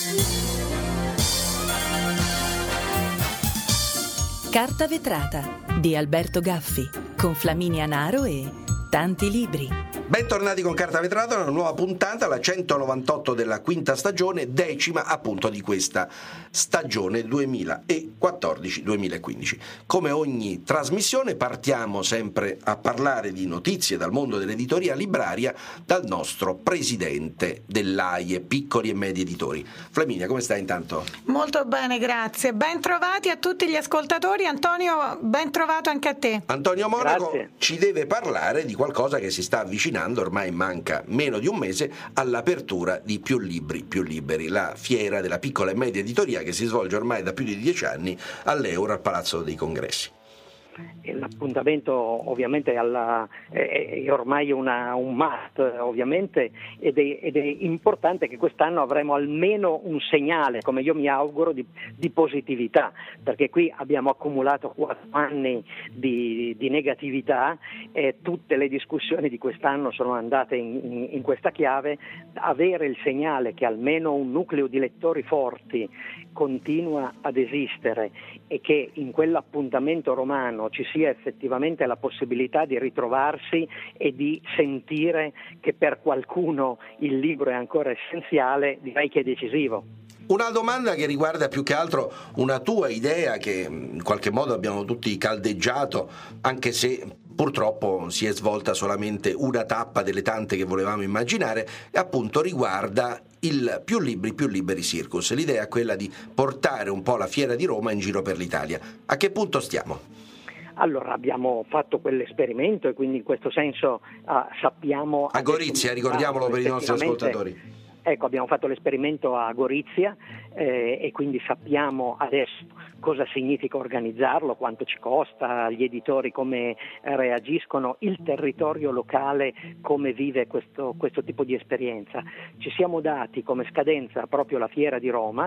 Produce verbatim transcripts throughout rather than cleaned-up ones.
Carta vetrata di Alberto Gaffi con Flaminia Naro e tanti libri. Bentornati con Carta Vetrata, una nuova puntata, la centonovantotto della quinta stagione, decima appunto di questa stagione duemilaquattordici duemilaquindici. Come ogni trasmissione partiamo sempre a parlare di notizie dal mondo dell'editoria libraria dal nostro presidente dell'A I E, Piccoli e Medi Editori. Flaminia, come stai intanto? Molto bene, grazie. Ben trovati a tutti gli ascoltatori. Antonio, ben trovato anche a te. Antonio Monaco Grazie. Ci deve parlare di qualcosa che si sta avvicinando, ormai manca meno di un mese all'apertura di Più Libri Più Liberi, la fiera della piccola e media editoria che si svolge ormai da più di dieci anni all'Euro al Palazzo dei Congressi. L'appuntamento ovviamente alla, è, è ormai una, un must ovviamente ed è, ed è importante che quest'anno avremo almeno un segnale, come io mi auguro, di, di positività, perché qui abbiamo accumulato quattro anni di, di negatività e tutte le discussioni di quest'anno sono andate in, in, in questa chiave. Avere il segnale che almeno un nucleo di lettori forti continua ad esistere e che in quell'appuntamento romano ci sia effettivamente la possibilità di ritrovarsi e di sentire che per qualcuno il libro è ancora essenziale, direi che è decisivo. Una domanda che riguarda più che altro una tua idea che in qualche modo abbiamo tutti caldeggiato, anche se purtroppo si è svolta solamente una tappa delle tante che volevamo immaginare, e appunto riguarda il Più Libri Più Liberi Circus. L'idea è quella di portare un po' la fiera di Roma in giro per l'Italia. A che punto stiamo? Allora, abbiamo fatto quell'esperimento e quindi in questo senso uh, sappiamo... A Gorizia, ricordiamolo per i nostri ascoltatori. Ecco, abbiamo fatto l'esperimento a Gorizia eh, e quindi sappiamo adesso cosa significa organizzarlo, quanto ci costa, gli editori come reagiscono, il territorio locale come vive questo, questo tipo di esperienza. Ci siamo dati come scadenza proprio la Fiera di Roma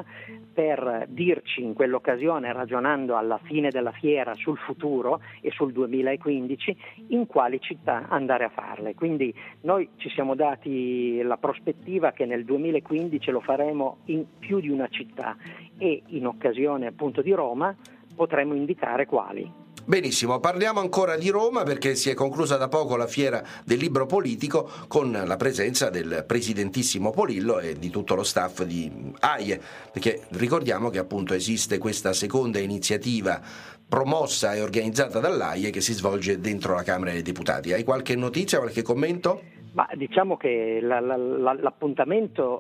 per dirci in quell'occasione, ragionando alla fine della fiera sul futuro e sul duemilaquindici, in quali città andare a farle. Quindi noi ci siamo dati la prospettiva che nel duemilaquindici lo faremo in più di una città e in occasione appunto di Roma potremo indicare quali. Benissimo, parliamo ancora di Roma perché si è conclusa da poco la fiera del libro politico con la presenza del presidentissimo Polillo e di tutto lo staff di A I E, perché ricordiamo che appunto esiste questa seconda iniziativa promossa e organizzata dall'A I E che si svolge dentro la Camera dei Deputati. Hai qualche notizia, qualche commento? Ma diciamo che la, la, la, l'appuntamento,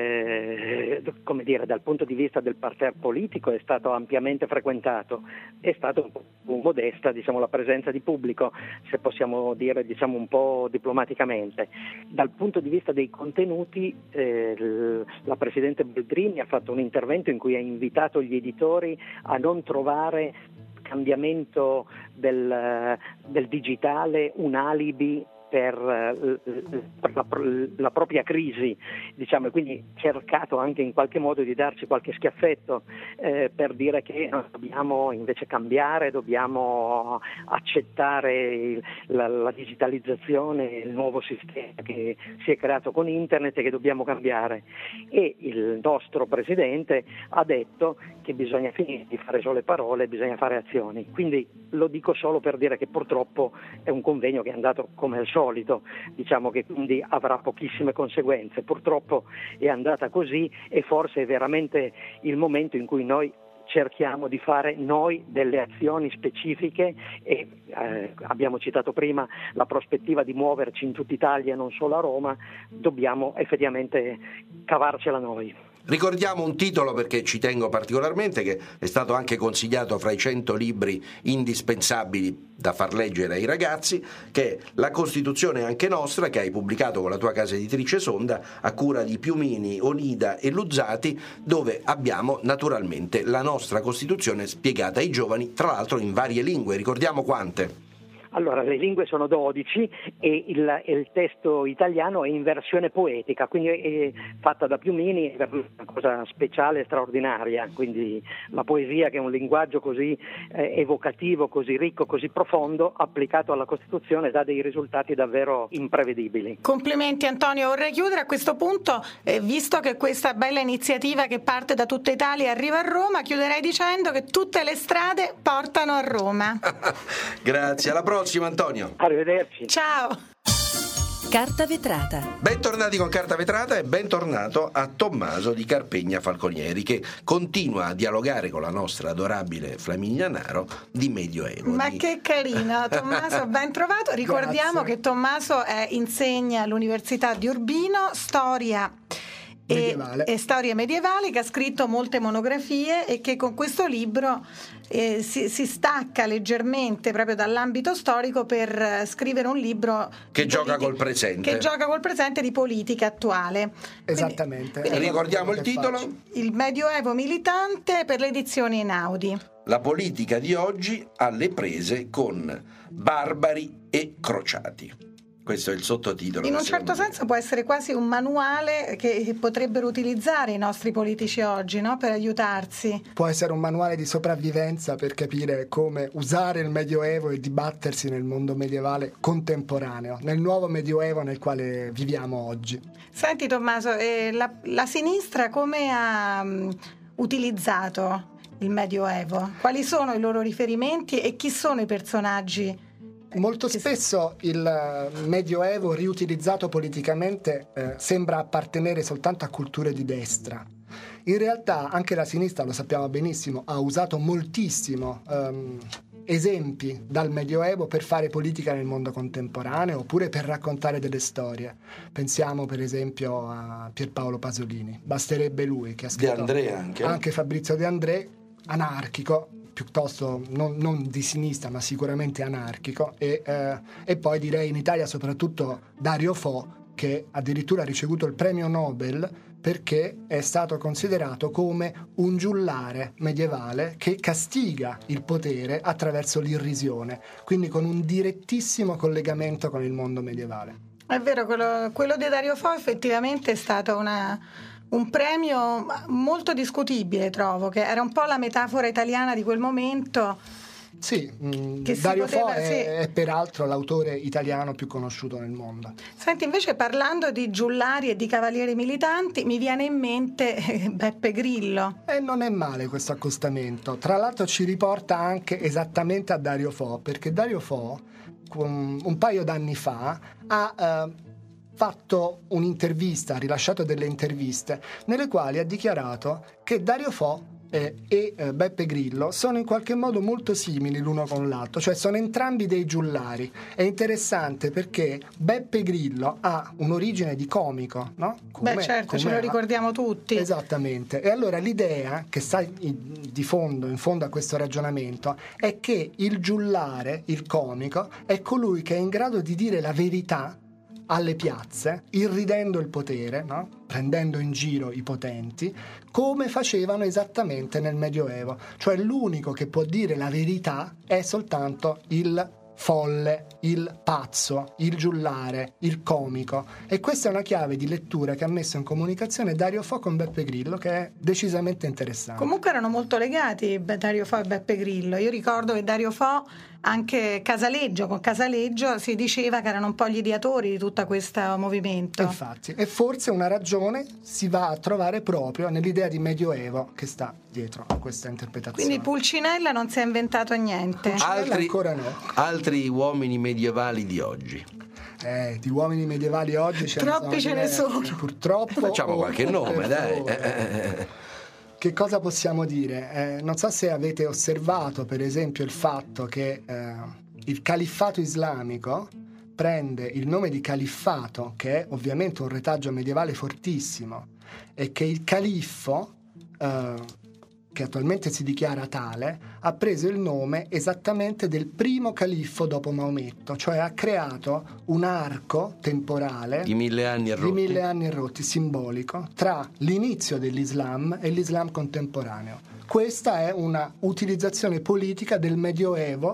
eh, come dire, dal punto di vista del parterre politico è stato ampiamente frequentato, è stata un po' modesta, diciamo, la presenza di pubblico, se possiamo dire, diciamo, un po' diplomaticamente. Dal punto di vista dei contenuti, eh, la Presidente Boldrini ha fatto un intervento in cui ha invitato gli editori a non trovare cambiamento del, del digitale un alibi per la, la propria crisi, diciamo, e quindi cercato anche in qualche modo di darci qualche schiaffetto eh, per dire che noi dobbiamo invece cambiare, dobbiamo accettare la, la digitalizzazione, il nuovo sistema che si è creato con internet e che dobbiamo cambiare. E il nostro Presidente ha detto che bisogna finire di fare solo parole, bisogna fare azioni. Quindi lo dico solo per dire che purtroppo è un convegno che è andato come al solito, diciamo che quindi avrà pochissime conseguenze. Purtroppo è andata così e forse è veramente il momento in cui noi cerchiamo di fare noi delle azioni specifiche e eh, abbiamo citato prima la prospettiva di muoverci in tutta Italia, non solo a Roma, dobbiamo effettivamente cavarcela noi. Ricordiamo un titolo perché ci tengo particolarmente, che è stato anche consigliato fra i cento libri indispensabili da far leggere ai ragazzi, che è La Costituzione anche nostra, che hai pubblicato con la tua casa editrice Sonda a cura di Piumini, Onida e Luzzati, dove abbiamo naturalmente la nostra Costituzione spiegata ai giovani, tra l'altro in varie lingue. Ricordiamo quante? Allora, le lingue sono dodici e il, il testo italiano è in versione poetica, quindi è fatta da Piumini, è una cosa speciale, straordinaria, quindi la poesia, che è un linguaggio così eh, evocativo, così ricco, così profondo, applicato alla Costituzione dà dei risultati davvero imprevedibili. Complimenti Antonio, vorrei chiudere a questo punto, eh, visto che questa bella iniziativa che parte da tutta Italia arriva a Roma, chiuderei dicendo che tutte le strade portano a Roma. Grazie, alla prossima Antonio. Arrivederci. Ciao. Carta vetrata. Bentornati con Carta Vetrata e bentornato a Tommaso di Carpegna Falconieri, che continua a dialogare con la nostra adorabile Flaminia Naro di Medioevo. Ma di... che carino, Tommaso, ben trovato. Ricordiamo Grazie. che Tommaso è, insegna all'Università di Urbino storia e, medievale. e storia medievale, che ha scritto molte monografie e che con questo libro eh, si, si stacca leggermente proprio dall'ambito storico per eh, scrivere un libro che di gioca politi- col presente. che gioca col presente di politica attuale. Esattamente. Quindi, quindi Ricordiamo il Che titolo? faccio. il Medioevo militante per le edizioni Einaudi. La politica di oggi alle prese con barbari e crociati. Questo è il sottotitolo. In che un certo secondo me- senso può essere quasi un manuale che potrebbero utilizzare i nostri politici oggi, no? Per aiutarsi. Può essere un manuale di sopravvivenza per capire come usare il Medioevo e dibattersi nel mondo medievale contemporaneo, nel nuovo Medioevo nel quale viviamo oggi. Senti Tommaso, eh, la, la sinistra come ha mh, utilizzato il Medioevo? Quali sono i loro riferimenti e chi sono i personaggi? Molto spesso il Medioevo riutilizzato politicamente eh, sembra appartenere soltanto a culture di destra. In realtà anche la sinistra, lo sappiamo benissimo, ha usato moltissimo ehm, esempi dal Medioevo per fare politica nel mondo contemporaneo oppure per raccontare delle storie. Pensiamo per esempio a Pierpaolo Pasolini, basterebbe lui che ha scritto De André anche. anche Fabrizio De André, anarchico, piuttosto non, non di sinistra ma sicuramente anarchico, e, eh, e poi direi in Italia soprattutto Dario Fo, che addirittura ha ricevuto il premio Nobel perché è stato considerato come un giullare medievale che castiga il potere attraverso l'irrisione, quindi con un direttissimo collegamento con il mondo medievale. È vero, quello, quello di Dario Fo effettivamente è stato una... un premio molto discutibile, trovo, che era un po' la metafora italiana di quel momento. Sì, mh, Che si Dario poteva- Fo è, sì. è peraltro l'autore italiano più conosciuto nel mondo. Senti, invece parlando di giullari e di cavalieri militanti, mi viene in mente eh, Beppe Grillo. E non è male questo accostamento. Tra l'altro ci riporta anche esattamente a Dario Fo, perché Dario Fo un, un paio d'anni fa ha eh, fatto un'intervista, ha rilasciato delle interviste nelle quali ha dichiarato che Dario Fo eh, e eh, Beppe Grillo sono in qualche modo molto simili l'uno con l'altro, cioè sono entrambi dei giullari. È interessante perché Beppe Grillo ha un'origine di comico, no? Come- Beh certo, ce come lo ha- ricordiamo tutti. Esattamente. E allora l'idea che sta in- di fondo, in fondo a questo ragionamento, è che il giullare, il comico, è colui che è in grado di dire la verità alle piazze, irridendo il potere, no? Prendendo in giro i potenti, come facevano esattamente nel Medioevo. Cioè l'unico che può dire la verità è soltanto il folle, il pazzo, il giullare, il comico. E questa è una chiave di lettura che ha messo in comunicazione Dario Fo con Beppe Grillo, che è decisamente interessante. Comunque erano molto legati Be- Dario Fo e Beppe Grillo. Io ricordo che Dario Fo, anche Casaleggio, con Casaleggio si diceva che erano un po' gli ideatori di tutto questo movimento. Infatti, e forse una ragione si va a trovare proprio nell'idea di Medioevo che sta dietro a questa interpretazione. Quindi Pulcinella non si è inventato niente. Altri, ancora no. altri uomini medievali di oggi. Eh, di uomini medievali oggi ce Troppi ne ce ne sono. Purtroppo. Facciamo o- qualche o nome, per dai. favore. Eh, eh, eh. Che cosa possiamo dire? Eh, non so se avete osservato, per esempio, il fatto che eh, il califfato islamico prende il nome di califfato, che è ovviamente un retaggio medievale fortissimo, e che il califfo, eh, che attualmente si dichiara tale, ha preso il nome esattamente del primo califfo dopo Maometto, cioè ha creato un arco temporale Di mille anni e di rotti. mille anni e rotti, simbolico, tra l'inizio dell'Islam e l'Islam contemporaneo. Questa è una utilizzazione politica del Medioevo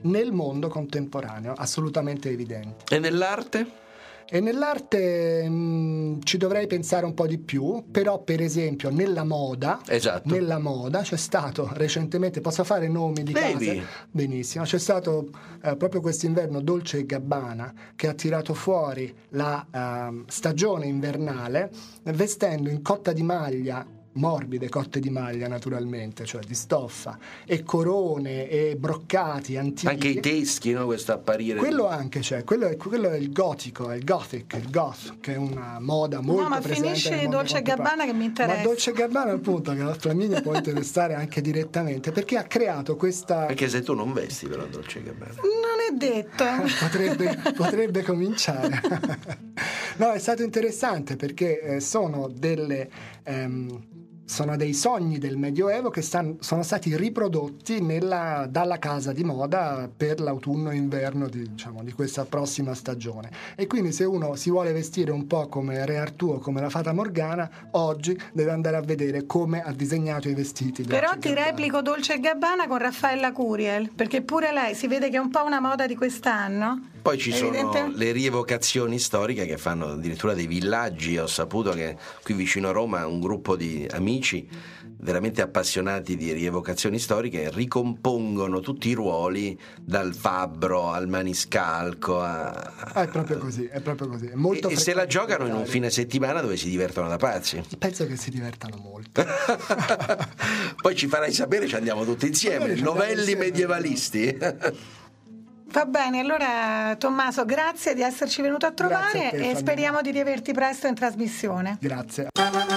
nel mondo contemporaneo, assolutamente evidente. E nell'arte? E nell'arte mh, ci dovrei pensare un po' di più, però per esempio nella moda, esatto. nella moda c'è stato recentemente, posso fare nomi di Devi. case? Benissimo, c'è stato eh, proprio quest'inverno Dolce e Gabbana che ha tirato fuori la eh, stagione invernale vestendo in cotta di maglia, morbide cotte di maglia naturalmente, cioè di stoffa, e corone e broccati antichi. Anche i teschi, no? Questo apparire. Quello anche c'è, quello è, quello è il gotico, è il gothic, il goth, che è una moda molto no, ma presente finisce nel mondo Dolce e contemporaneo. Gabbana che mi interessa. Ma Dolce e Gabbana appunto, che la Flaminia può interessare anche direttamente, perché ha creato questa... Perché se tu non vesti però Dolce e Gabbana. Non è detto. potrebbe, potrebbe cominciare. No, è stato interessante perché eh, sono delle... Ehm, sono dei sogni del Medioevo che stan, sono stati riprodotti nella, dalla casa di moda per l'autunno e inverno di, diciamo, di questa prossima stagione. E quindi se uno si vuole vestire un po' come Re Artù o come la Fata Morgana, oggi deve andare a vedere come ha disegnato i vestiti. Però Dolce ti Gabbana. replico Dolce e Gabbana con Raffaella Curiel, perché pure lei si vede che è un po' una moda di quest'anno. Poi ci Evidente? sono le rievocazioni storiche che fanno addirittura dei villaggi. Ho saputo che qui vicino a Roma un gruppo di amici veramente appassionati di rievocazioni storiche ricompongono tutti i ruoli, dal fabbro al maniscalco a... Ah, è proprio così, è proprio così. È molto e, e se la frequente giocano in un guardare. fine settimana dove si divertono da pazzi. Penso che si divertano molto. Poi ci farai sapere, ci andiamo tutti insieme. Magari ci andiamo Novelli insieme. medievalisti. Va bene, allora Tommaso, grazie di esserci venuto a trovare Grazie a te, e Fabiola. speriamo di riaverti presto in trasmissione. Grazie.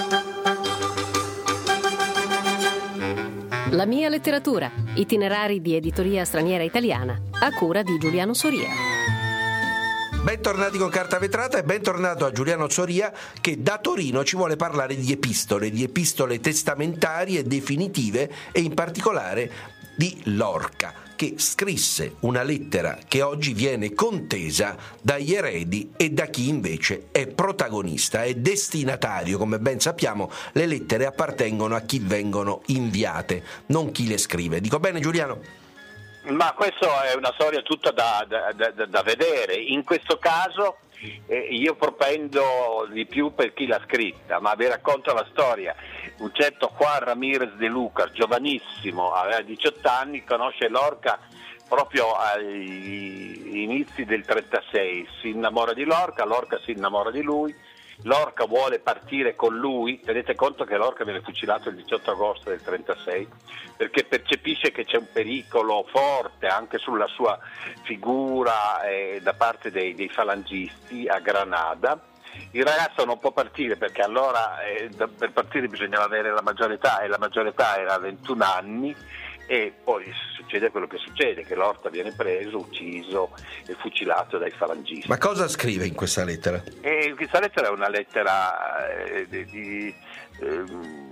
La mia letteratura, itinerari di editoria straniera italiana, a cura di Giuliano Soria. Bentornati con Carta Vetrata e bentornato a Giuliano Soria che da Torino ci vuole parlare di epistole, di epistole testamentarie definitive e in particolare di Lorca, che scrisse una lettera che oggi viene contesa dagli eredi e da chi invece è protagonista, è destinatario. Come ben sappiamo, le lettere appartengono a chi vengono inviate, non chi le scrive. Dico bene, Giuliano? Ma questa è una storia tutta da, da, da, da vedere. In questo caso eh, io propendo di più per chi l'ha scritta, ma vi racconto la storia. Un certo Juan Ramírez de Lucas, giovanissimo, aveva diciotto anni, conosce Lorca proprio agli inizi del trentasei, si innamora di Lorca, Lorca si innamora di lui, Lorca vuole partire con lui. Tenete conto che Lorca viene fucilato il diciotto agosto del trentasei perché percepisce che c'è un pericolo forte anche sulla sua figura eh, da parte dei, dei falangisti a Granada. Il ragazzo non può partire perché allora eh, per partire bisognava avere la maggiore età e la maggiore età era ventuno anni, e poi succede quello che succede, che Lorca viene preso, ucciso e fucilato dai falangisti. Ma cosa scrive in questa lettera? E questa lettera è una lettera eh, di, di, eh,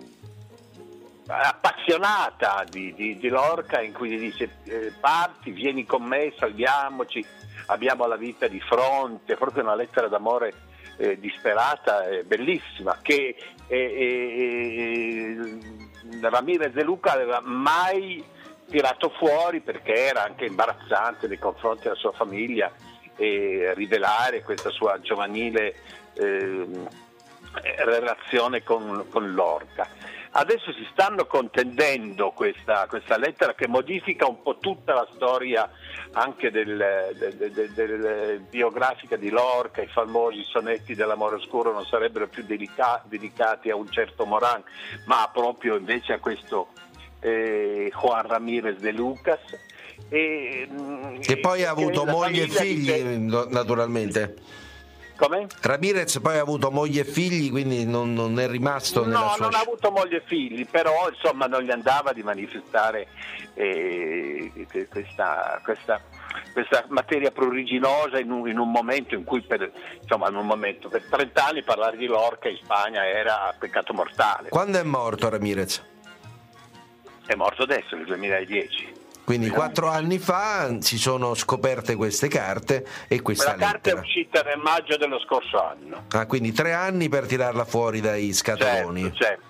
appassionata di, di, di Lorca, in cui gli dice eh, parti, vieni con me, salviamoci, abbiamo la vita di fronte. È proprio una lettera d'amore eh, disperata, eh, bellissima, che eh, eh, Ramírez de Lucas aveva mai tirato fuori perché era anche imbarazzante nei confronti della sua famiglia e rivelare questa sua giovanile eh, relazione con, con Lorca. Adesso si stanno contendendo questa, questa lettera che modifica un po' tutta la storia anche del, del, del, del biografica di Lorca. I famosi sonetti dell'amore oscuro non sarebbero più dedica, dedicati a un certo Morán, ma proprio invece a questo eh, Juan Ramírez de Lucas. E, Che poi ha avuto moglie e figli, dice, naturalmente. come? Ramirez poi ha avuto moglie e figli, quindi non, non è rimasto nella No, sua... non ha avuto moglie e figli, però insomma non gli andava di manifestare eh, questa, questa, questa materia pruriginosa in un, in un momento in cui per, insomma, in un momento, per trenta anni parlare di Lorca in Spagna era peccato mortale. Quando è morto Ramirez? È morto adesso, nel duemiladieci. Quindi quattro anni fa si sono scoperte queste carte e questa Quella carta lettera. è uscita nel maggio dello scorso anno. Ah, quindi tre anni per tirarla fuori dai scatoloni. Certo, certo.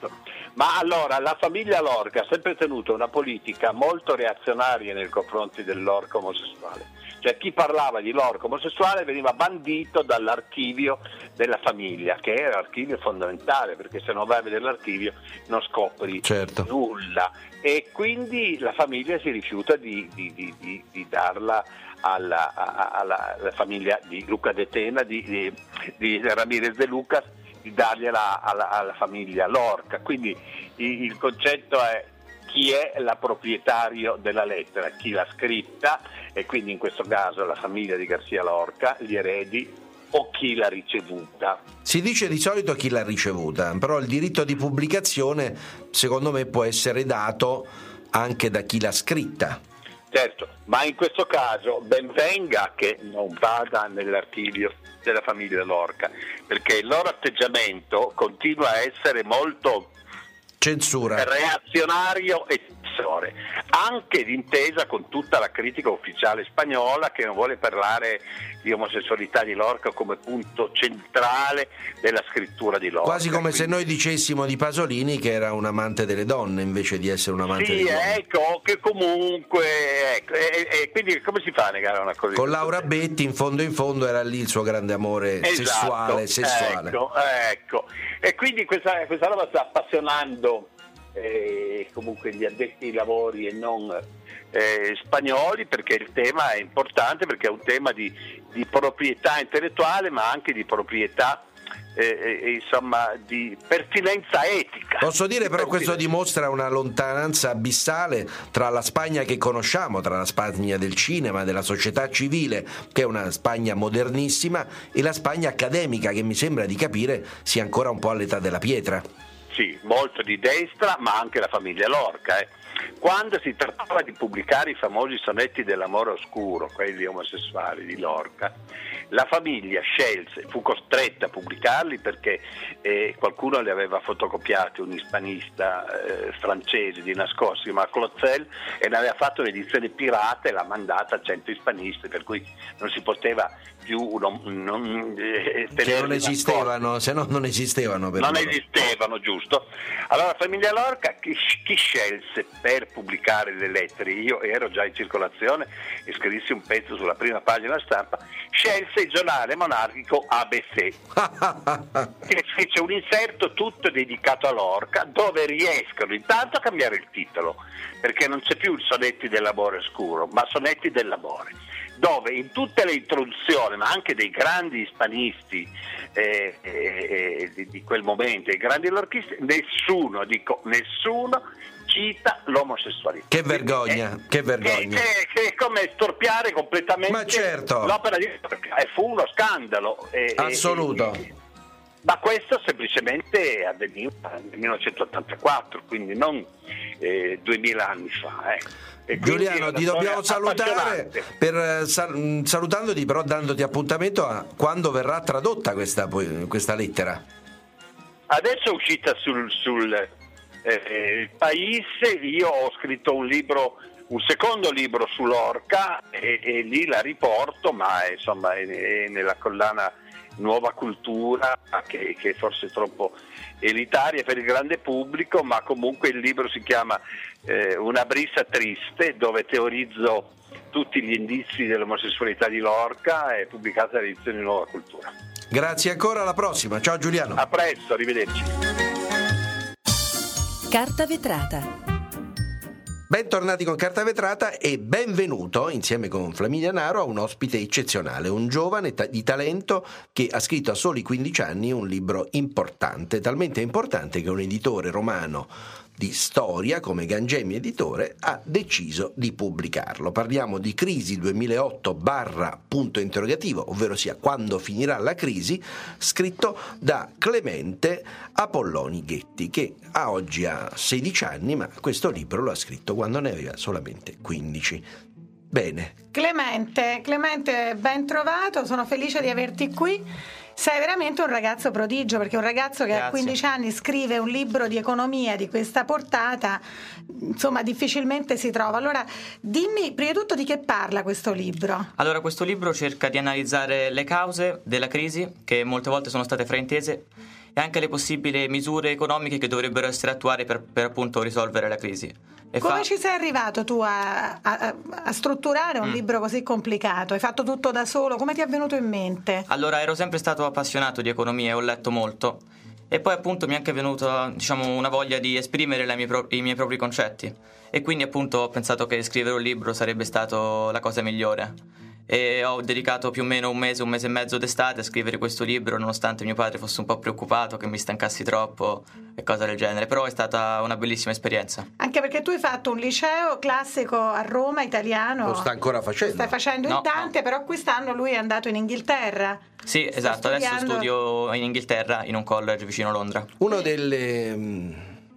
Ma allora la famiglia Lorca ha sempre tenuto una politica molto reazionaria nei confronti del Lorca omosessuale. Cioè chi parlava di Lorca omosessuale veniva bandito dall'archivio della famiglia, che è l'archivio fondamentale, perché se non vai a vedere l'archivio non scopri certo. nulla. E quindi la famiglia si rifiuta di, di, di, di, di darla alla, alla, alla famiglia di Luca De Tena, di, di, di Ramirez De Lucas, di dargliela alla, alla famiglia Lorca. Quindi il, il concetto è: chi è la proprietario della lettera, chi l'ha scritta, e quindi in questo caso la famiglia di Garcia Lorca, gli eredi, o chi l'ha ricevuta. Si dice di solito chi l'ha ricevuta, però il diritto di pubblicazione secondo me può essere dato anche da chi l'ha scritta. Certo, ma in questo caso ben venga che non vada nell'archivio della famiglia Lorca, perché il loro atteggiamento continua a essere molto censura, reazionario e censore, anche d'intesa con tutta la critica ufficiale spagnola, che non vuole parlare di omosessualità di Lorca come punto centrale della scrittura di Lorca. Quasi come quindi... se noi dicessimo di Pasolini che era un amante delle donne invece di essere un amante sì, delle donne. Sì, ecco, che comunque ecco, e, e quindi come si fa a negare una cosa? Con Laura Betti in fondo in fondo era lì il suo grande amore esatto, sessuale, sessuale. Ecco, ecco. E quindi questa, questa roba sta appassionando eh, comunque gli addetti ai lavori e non eh, spagnoli, perché il tema è importante, perché è un tema di, di proprietà intellettuale, ma anche di proprietà eh, eh, insomma di pertinenza etica. Posso dire però questo dimostra una lontananza abissale tra la Spagna che conosciamo, tra la Spagna del cinema, della società civile, che è una Spagna modernissima, e la Spagna accademica, che mi sembra di capire sia ancora un po' all'età della pietra. Sì, molto di destra, ma anche la famiglia Lorca. Eh. Quando si trattava di pubblicare i famosi sonetti dell'amore oscuro, quelli omosessuali di Lorca, la famiglia scelse, fu costretta a pubblicarli perché eh, qualcuno li aveva fotocopiati, un hispanista eh, francese di nascosto, si chiama Clozel, e ne aveva fatto un'edizione pirata e l'ha mandata a cento ispanisti, per cui non si poteva più non, non, eh, che non esistevano, se no non esistevano per non loro. esistevano, giusto? Allora la famiglia Lorca chi, chi scelse per pubblicare le lettere? Io ero già in circolazione e scrissi un pezzo sulla prima pagina stampa. Scelse il giornale monarchico A B C che fece un inserto tutto dedicato a Lorca, dove riescono intanto a cambiare il titolo, perché non c'è più il sonetti dell'amore oscuro, ma sonetti dell'amore, dove in tutte le introduzioni, ma anche dei grandi ispanisti eh, eh, di, di quel momento, i grandi lorchisti, nessuno, dico nessuno, cita l'omosessualità. Che vergogna, Quindi, che vergogna. Che, che, che è come storpiare completamente Ma certo. l'opera di Lorca, e fu uno scandalo. E, Assoluto. E, ma questo semplicemente avveniva nel millenovecentottantaquattro, quindi non eh, duemila anni fa. Eh. Giuliano, ti dobbiamo salutare per, sal, salutandoti, però dandoti appuntamento a quando verrà tradotta questa, questa lettera. Adesso è uscita sul, sul eh, Paese, io ho scritto un libro, un secondo libro su Lorca e, e lì la riporto, ma è, insomma è, è nella collana Nuova Cultura, che, che è forse troppo elitaria per il grande pubblico, ma comunque il libro si chiama eh, Una brisa triste, dove teorizzo tutti gli indizi dell'omosessualità di Lorca, è pubblicata dall'edizione Nuova Cultura. Grazie ancora, alla prossima. Ciao Giuliano. A presto, arrivederci. Carta vetrata. Bentornati con Carta Vetrata e benvenuto insieme con Flaminia Naro a un ospite eccezionale, un giovane ta- di talento che ha scritto a soli quindici anni un libro importante, talmente importante che un editore romano di storia come Gangemi Editore ha deciso di pubblicarlo. Parliamo di Crisi duemilaotto barra punto interrogativo, ovvero sia quando finirà la crisi, scritto da Clemente Apolloni Ghetti, che a oggi ha sedici anni, ma questo libro lo ha scritto quando ne aveva solamente quindici. Bene. Clemente, Clemente, ben trovato, sono felice di averti qui. Sei veramente un ragazzo prodigio, perché un ragazzo che Grazie. a quindici anni scrive un libro di economia di questa portata, insomma, difficilmente si trova. Allora, dimmi prima di tutto di che parla questo libro. Allora, questo libro cerca di analizzare le cause della crisi, che molte volte sono state fraintese, e anche le possibili misure economiche che dovrebbero essere attuate per, per appunto risolvere la crisi. E Come fa... ci sei arrivato tu a, a, a strutturare un mm. libro così complicato? Hai fatto tutto da solo? Come ti è venuto in mente? Allora, ero sempre stato appassionato di economia e ho letto molto, e poi appunto mi è anche venuta, diciamo, una voglia di esprimere le mie pro- i miei propri concetti, e quindi appunto ho pensato che scrivere un libro sarebbe stato la cosa migliore. E ho dedicato più o meno un mese, un mese e mezzo d'estate a scrivere questo libro, nonostante mio padre fosse un po' preoccupato che mi stancassi troppo e cose del genere, però è stata una bellissima esperienza. Anche perché tu hai fatto un liceo classico a Roma, italiano. Lo sta ancora facendo? Lo stai facendo in no, Dante, no. però quest'anno lui è andato in Inghilterra. Sì, sta esatto, studiando... adesso studio in Inghilterra in un college vicino Londra. Una delle mh,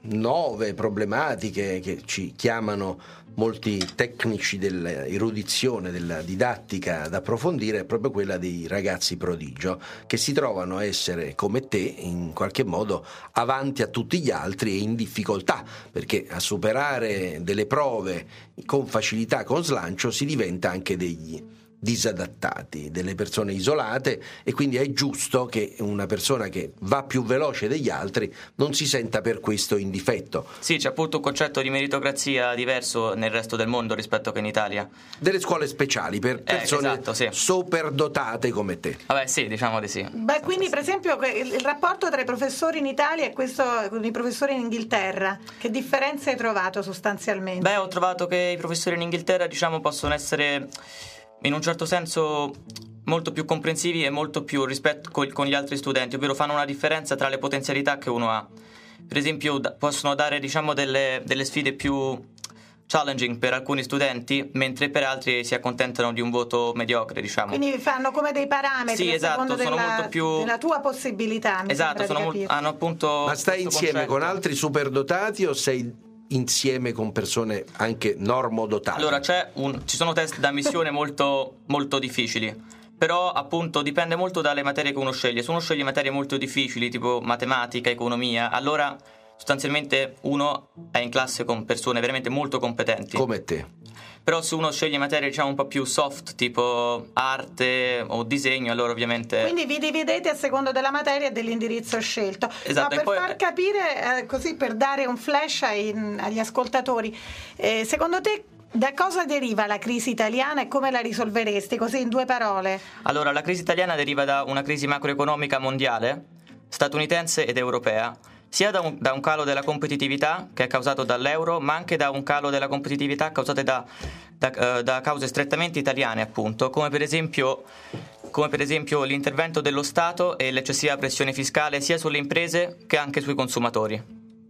nove problematiche che ci chiamano molti tecnici dell'erudizione, della didattica da approfondire, è proprio quella dei ragazzi prodigio, che si trovano a essere come te in qualche modo avanti a tutti gli altri e in difficoltà, perché a superare delle prove con facilità, con slancio, si diventa anche degli disadattati, delle persone isolate, e quindi è giusto che una persona che va più veloce degli altri non si senta per questo in difetto. Sì, c'è appunto un concetto di meritocrazia diverso nel resto del mondo rispetto che in Italia. Delle scuole speciali per persone eh, esatto, sì. superdotate come te. Vabbè, sì, diciamo di sì. Beh, quindi per esempio il rapporto tra i professori in Italia e questo con i professori in Inghilterra, che differenze hai trovato sostanzialmente? Beh, ho trovato che i professori in Inghilterra, diciamo, possono essere in un certo senso molto più comprensivi e molto più rispetto con gli altri studenti, ovvero fanno una differenza tra le potenzialità che uno ha. Per esempio possono dare, diciamo, delle, delle sfide più challenging per alcuni studenti, mentre per altri si accontentano di un voto mediocre, diciamo. Quindi fanno come dei parametri, sì, a esatto, secondo sono della, molto più... della tua possibilità. Mi esatto, sono molto, hanno appunto. Ma stai insieme concetto. con altri superdotati o sei insieme con persone anche normodotate? Allora c'è un, ci sono test d'ammissione molto, molto difficili, però appunto dipende molto dalle materie che uno sceglie. Se uno sceglie materie molto difficili tipo matematica, economia, allora sostanzialmente uno è in classe con persone veramente molto competenti come te. Però se uno sceglie materie, diciamo, un po' più soft, tipo arte o disegno, allora ovviamente... Quindi vi dividete a secondo della materia e dell'indirizzo scelto. Esatto. Ma per poi... far capire, eh, così per dare un flash ai, agli ascoltatori, eh, secondo te da cosa deriva la crisi italiana e come la risolveresti, così in due parole? Allora, la crisi italiana deriva da una crisi macroeconomica mondiale, statunitense ed europea, sia da un, da un calo della competitività che è causato dall'euro, ma anche da un calo della competitività causate da, da, uh, da cause strettamente italiane, appunto, come per esempio come per esempio l'intervento dello Stato e l'eccessiva pressione fiscale sia sulle imprese che anche sui consumatori.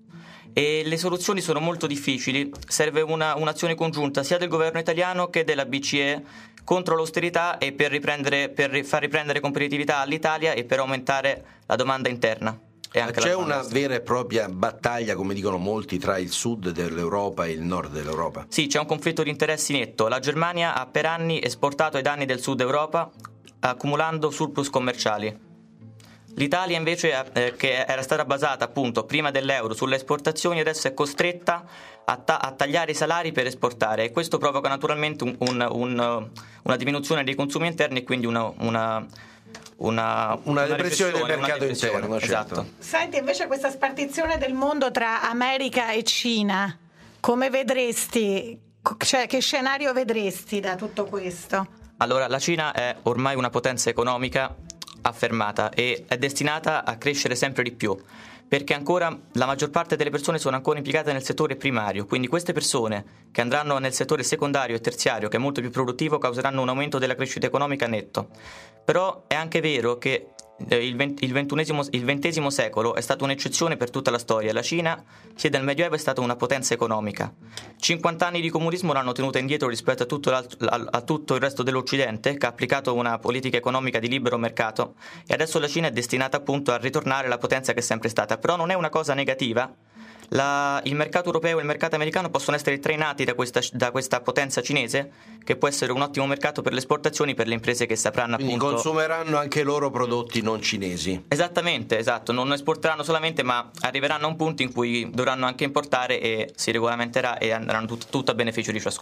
E le soluzioni sono molto difficili, serve una, un'azione congiunta sia del governo italiano che della B C E contro l'austerità e per, riprendere, per far riprendere competitività all'Italia e per aumentare la domanda interna. C'è una vera e propria battaglia, come dicono molti, tra il sud dell'Europa e il nord dell'Europa? Sì, c'è un conflitto di interessi netto. La Germania ha per anni esportato ai danni del sud Europa, accumulando surplus commerciali. L'Italia invece, eh, che era stata basata appunto prima dell'euro sulle esportazioni, adesso è costretta a, ta- a tagliare i salari per esportare, e questo provoca naturalmente un, un, un, una diminuzione dei consumi interni e quindi una... una Una, una depressione del mercato interno, certo. Esatto. Senti, invece questa spartizione del mondo tra America e Cina, come vedresti, cioè che scenario vedresti da tutto questo? Allora, la Cina è ormai una potenza economica affermata e è destinata a crescere sempre di più, perché ancora la maggior parte delle persone sono ancora impiegate nel settore primario, quindi queste persone che andranno nel settore secondario e terziario, che è molto più produttivo, causeranno un aumento della crescita economica netto. Però è anche vero che il ventunesimo, il ventesimo secolo è stato un'eccezione per tutta la storia. La Cina, sia dal Medioevo, è stata una potenza economica. cinquanta anni di comunismo l'hanno tenuta indietro rispetto a tutto, a tutto il resto dell'Occidente, che ha applicato una politica economica di libero mercato, e adesso la Cina è destinata appunto a ritornare alla potenza che è sempre stata. Però non è una cosa negativa. La, il mercato europeo e il mercato americano possono essere trainati da questa, da questa potenza cinese, che può essere un ottimo mercato per le esportazioni, per le imprese che sapranno Quindi appunto... consumeranno anche loro prodotti non cinesi. Esattamente, esatto, non esporteranno solamente, ma arriveranno a un punto in cui dovranno anche importare e si regolamenterà e andranno tut, tutto a beneficio di ciascuno.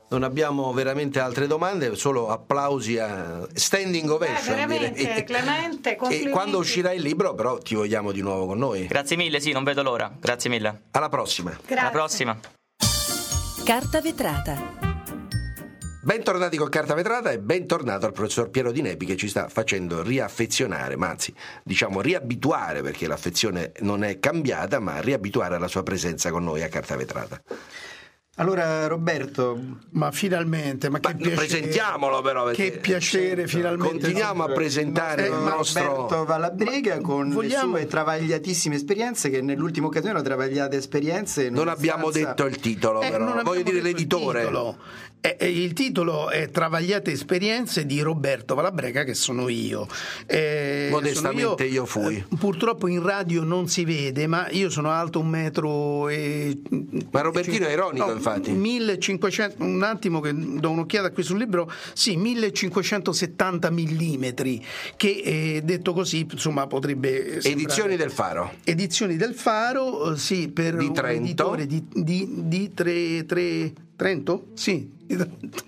Non abbiamo veramente altre domande, solo applausi a standing ovation. Eh, veramente, direi. Clemente, e quando uscirà il libro, però, ti vogliamo di nuovo con noi. Grazie mille, sì, non vedo l'ora. Grazie mille. Alla prossima. Grazie. Alla prossima. Carta vetrata. Bentornati con Carta Vetrata e bentornato al professor Piero Di Nepi, che ci sta facendo riaffezionare, ma anzi diciamo riabituare, perché l'affezione non è cambiata, ma riabituare alla sua presenza con noi a Carta Vetrata. Allora Roberto, ma finalmente, ma che ma piacere, presentiamolo però, che piacere finalmente. Continuiamo a presentare eh, il nostro Roberto Valabrega con vogliamo... le sue travagliatissime esperienze, che nell'ultima occasione hanno travagliate esperienze. Non abbiamo stanza... detto il titolo, eh, però voglio dire l'editore. Il titolo. Eh, eh, il titolo è Travagliate esperienze di Roberto Valabrega, che sono io. Eh, Modestamente sono io, io fui. Eh, purtroppo in radio non si vede, ma io sono alto un metro e... Ma Robertino è ironico, no, infatti. millecinquecento, un attimo che do un'occhiata qui sul libro, sì, millecinquecentosettanta millimetri, che eh, detto così, insomma, potrebbe sembrare... Edizioni del Faro. Edizioni del Faro, sì, per di un Trento. editore di, di, di tre, tre, Trento? Sì, di Trento.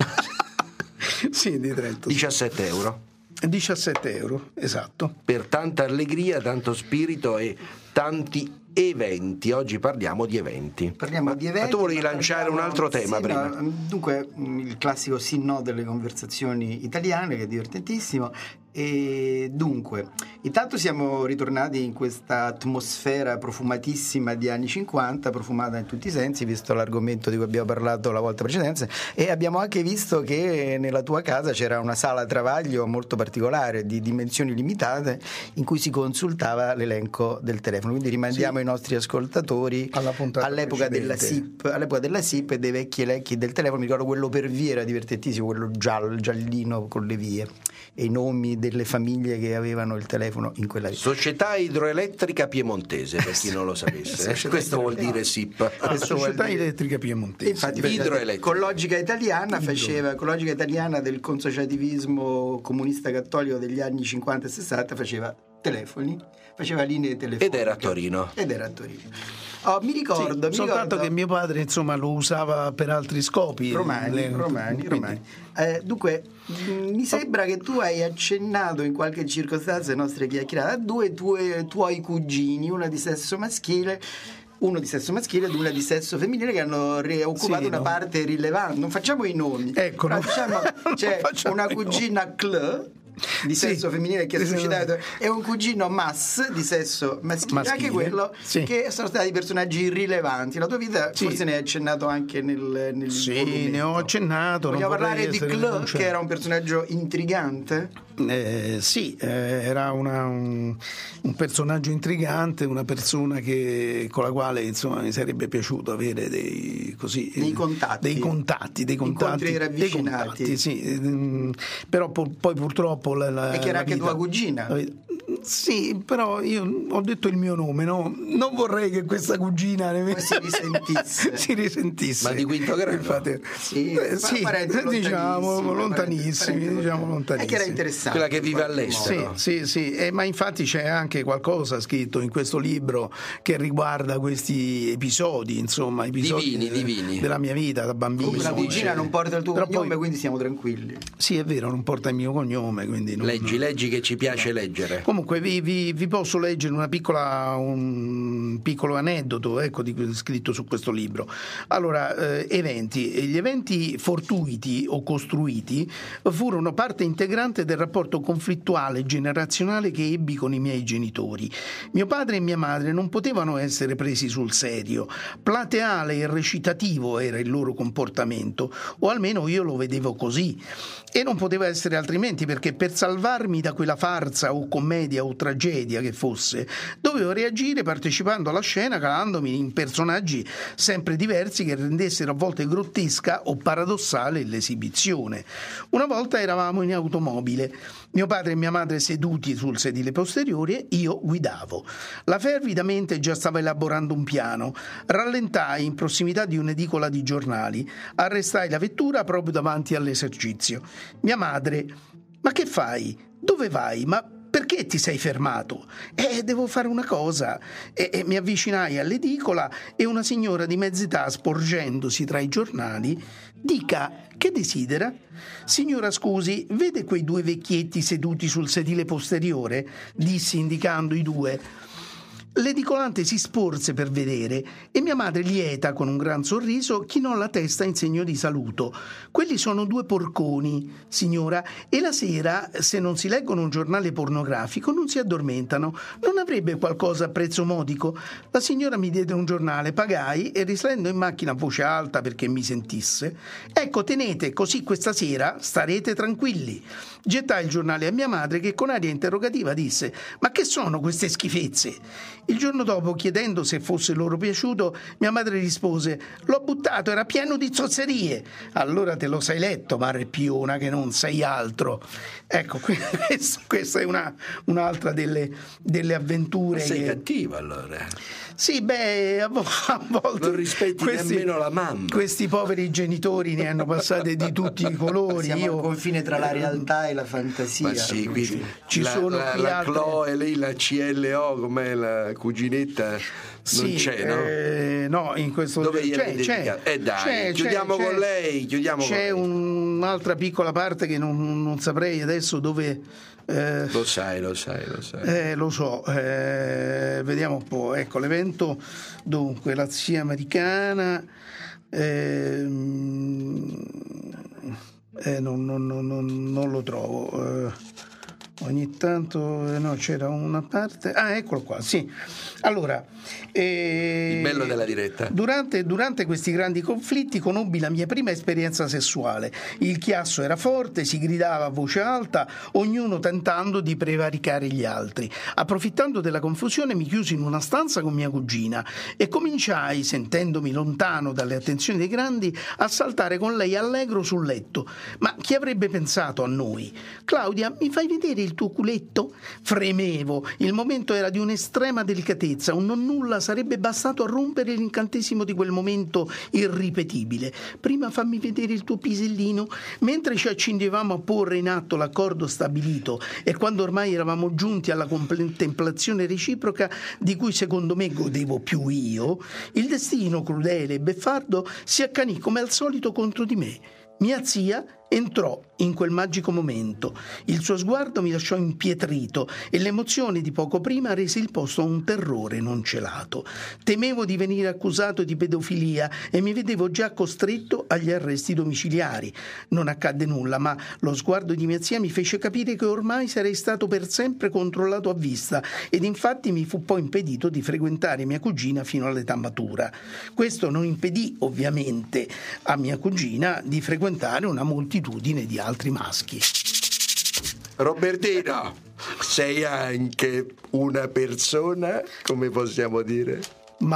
Sì, di Trento. diciassette euro. diciassette euro, esatto. Per tanta allegria, tanto spirito e tanti eventi. Oggi parliamo di eventi. Parliamo di eventi. Ma tu volevi lanciare un altro tema sì, prima. No, dunque, il classico sì no delle conversazioni italiane, che è divertentissimo. E dunque, intanto siamo ritornati in questa atmosfera profumatissima di anni cinquanta, profumata in tutti i sensi, visto l'argomento di cui abbiamo parlato la volta precedente, e abbiamo anche visto che nella tua casa c'era una sala travaglio molto particolare, di dimensioni limitate, in cui si consultava l'elenco del telefono. Quindi rimandiamo sì. i nostri ascoltatori all'epoca della S I P, all'epoca della S I P e dei vecchi elenchi del telefono. Mi ricordo quello per vie, era divertentissimo, quello giallo, giallino con le vie e i nomi delle famiglie che avevano il telefono in quella via. Società Idroelettrica Piemontese, per chi non lo sapesse. Questo vuol dire S I P. Ah, Società Elettrica Piemontese. Infatti, con logica italiana faceva, con logica italiana del consociativismo comunista cattolico degli anni cinquanta e sessanta, faceva telefoni, faceva linee telefoniche. Ed era a Torino. Ed era a Torino. Oh, mi ricordo, sì, mi soltanto ricordo... che mio padre insomma lo usava per altri scopi. Romani, le... romani, quindi... romani. Eh, dunque, mh, mi sembra che tu hai accennato in qualche circostanza alle nostre chiacchierate a due tue, tuoi cugini, una di sesso maschile, uno di sesso maschile ed una di sesso femminile, che hanno re- occupato sì, una no. parte rilevante. Non facciamo i nomi. Ecco, no. Facciamo, c'è una cugina Cl di sesso sì, femminile che ha suscitato e un cugino Mas di sesso maschile, maschile. Anche quello sì. che sono stati personaggi rilevanti. La tua vita sì. forse ne hai accennato anche nel, nel sì, volumetto. Ne ho accennato. Vogliamo parlare di Cl, cioè. che era un personaggio intrigante? Eh, sì, eh, era una, un, un personaggio intrigante, una persona che, con la quale insomma mi sarebbe piaciuto avere dei, così, dei contatti, dei contatti, dei contatti, incontri ravvicinati. Dei contatti, sì. Però po- poi purtroppo la, la, e che era anche vita, tua cugina. La, sì, però io ho detto il mio nome, no? Non vorrei che questa cugina ne si risentisse. si risentisse. Ma di quinto grado? Infatti, sì, eh, sì diciamo lontanissimi, diciamo lontanissimi. E che era interessante. Quella che vive all'estero. Sì, sì, sì. Eh, ma infatti c'è anche qualcosa scritto in questo libro che riguarda questi episodi, insomma, episodi divini, de- divini. della mia vita da bambino. Come la cugina non porta il tuo Però cognome, poi... quindi siamo tranquilli. Sì, è vero, non porta il mio cognome, quindi non... Leggi, leggi che ci piace no. leggere. Comunque vi, vi, vi posso leggere una piccola, un piccolo aneddoto, ecco, di, scritto su questo libro. Allora, eh, eventi. Gli eventi fortuiti o costruiti furono parte integrante del rapporto conflittuale generazionale che ebbi con i miei genitori. Mio padre e mia madre non potevano essere presi sul serio. Plateale e recitativo era il loro comportamento, o almeno io lo vedevo così. E non poteva essere altrimenti, perché per salvarmi da quella farsa o commedia o tragedia che fosse, dovevo reagire partecipando alla scena, calandomi in personaggi sempre diversi che rendessero a volte grottesca o paradossale l'esibizione. Una volta eravamo in automobile, mio padre e mia madre seduti sul sedile posteriore e io guidavo. La fervida mente già stava elaborando un piano. Rallentai in prossimità di un'edicola di giornali. Arrestai la vettura proprio davanti all'esercizio. Mia madre: ma che fai? Dove vai? Ma perché ti sei fermato? Eh, devo fare una cosa. E, e mi avvicinai all'edicola e una signora di mezz'età, sporgendosi tra i giornali, dica: che desidera? Signora, scusi, vede quei due vecchietti seduti sul sedile posteriore? Dissi indicando i due. L'edicolante si sporse per vedere e mia madre, lieta con un gran sorriso, chinò la testa in segno di saluto. Quelli sono due porconi, signora, e la sera, se non si leggono un giornale pornografico, non si addormentano. Non avrebbe qualcosa a prezzo modico? La signora mi diede un giornale, pagai e risalendo in macchina a voce alta perché mi sentisse: ecco, tenete, così questa sera starete tranquilli. Gettai il giornale a mia madre, che con aria interrogativa disse: ma che sono queste schifezze? Il giorno dopo, chiedendo se fosse loro piaciuto, mia madre rispose: l'ho buttato, era pieno di zozzerie. Allora te lo sei letto, Mare Piona, che non sei altro. Ecco, questo, questa è una, un'altra delle, delle avventure. Ma sei che... cattiva allora. Sì, beh, a volte non rispetti questi, nemmeno la mamma. Questi poveri genitori ne hanno passate di tutti i colori. Siamo Io... al confine tra la realtà e la fantasia. Ma sì, qui ci, ci la, sono la, qui la altre... Chloe, lei la C L O, com'è la cuginetta? Non sì, c'è, no? Eh, no, in questo dove c'è, c'è, eh dai, c'è, chiudiamo c'è, con lei, chiudiamo c'è con lei. Un'altra piccola parte che non, non saprei adesso dove. Eh, lo sai, lo sai, lo sai. Eh, lo so, eh, vediamo un po'. Ecco, l'evento, dunque, la zia americana. Eh, eh, non, non, non, non lo trovo. Eh, ogni tanto, eh, no, c'era una parte. Ah, eccolo qua, sì. Allora, eh, il bello della diretta. Durante, durante questi grandi conflitti conobbi la mia prima esperienza sessuale. Il chiasso era forte, si gridava a voce alta, ognuno tentando di prevaricare gli altri. Approfittando della confusione mi chiusi in una stanza con mia cugina e cominciai, sentendomi lontano dalle attenzioni dei grandi, a saltare con lei allegro sul letto. Ma chi avrebbe pensato a noi? Claudia, mi fai vedere il tuo culetto? Fremevo, il momento era di un'estrema delicatezza, un non nulla sarebbe bastato a rompere l'incantesimo di quel momento irripetibile. Prima fammi vedere il tuo pisellino. Mentre ci accingevamo a porre in atto l'accordo stabilito e quando ormai eravamo giunti alla contemplazione reciproca di cui secondo me godevo più io, il destino crudele e beffardo si accanì come al solito contro di me. Mia zia entrò in quel magico momento. Il suo sguardo mi lasciò impietrito e l'emozione di poco prima rese il posto a un terrore non celato. Temevo di venire accusato di pedofilia e mi vedevo già costretto agli arresti domiciliari. Non accadde nulla, ma lo sguardo di mia zia mi fece capire che ormai sarei stato per sempre controllato a vista ed infatti mi fu poi impedito di frequentare mia cugina fino all'età matura. Questo non impedì ovviamente a mia cugina di frequentare una moltitudine di altri maschi. Robertino, sei anche una persona, come possiamo dire? Ma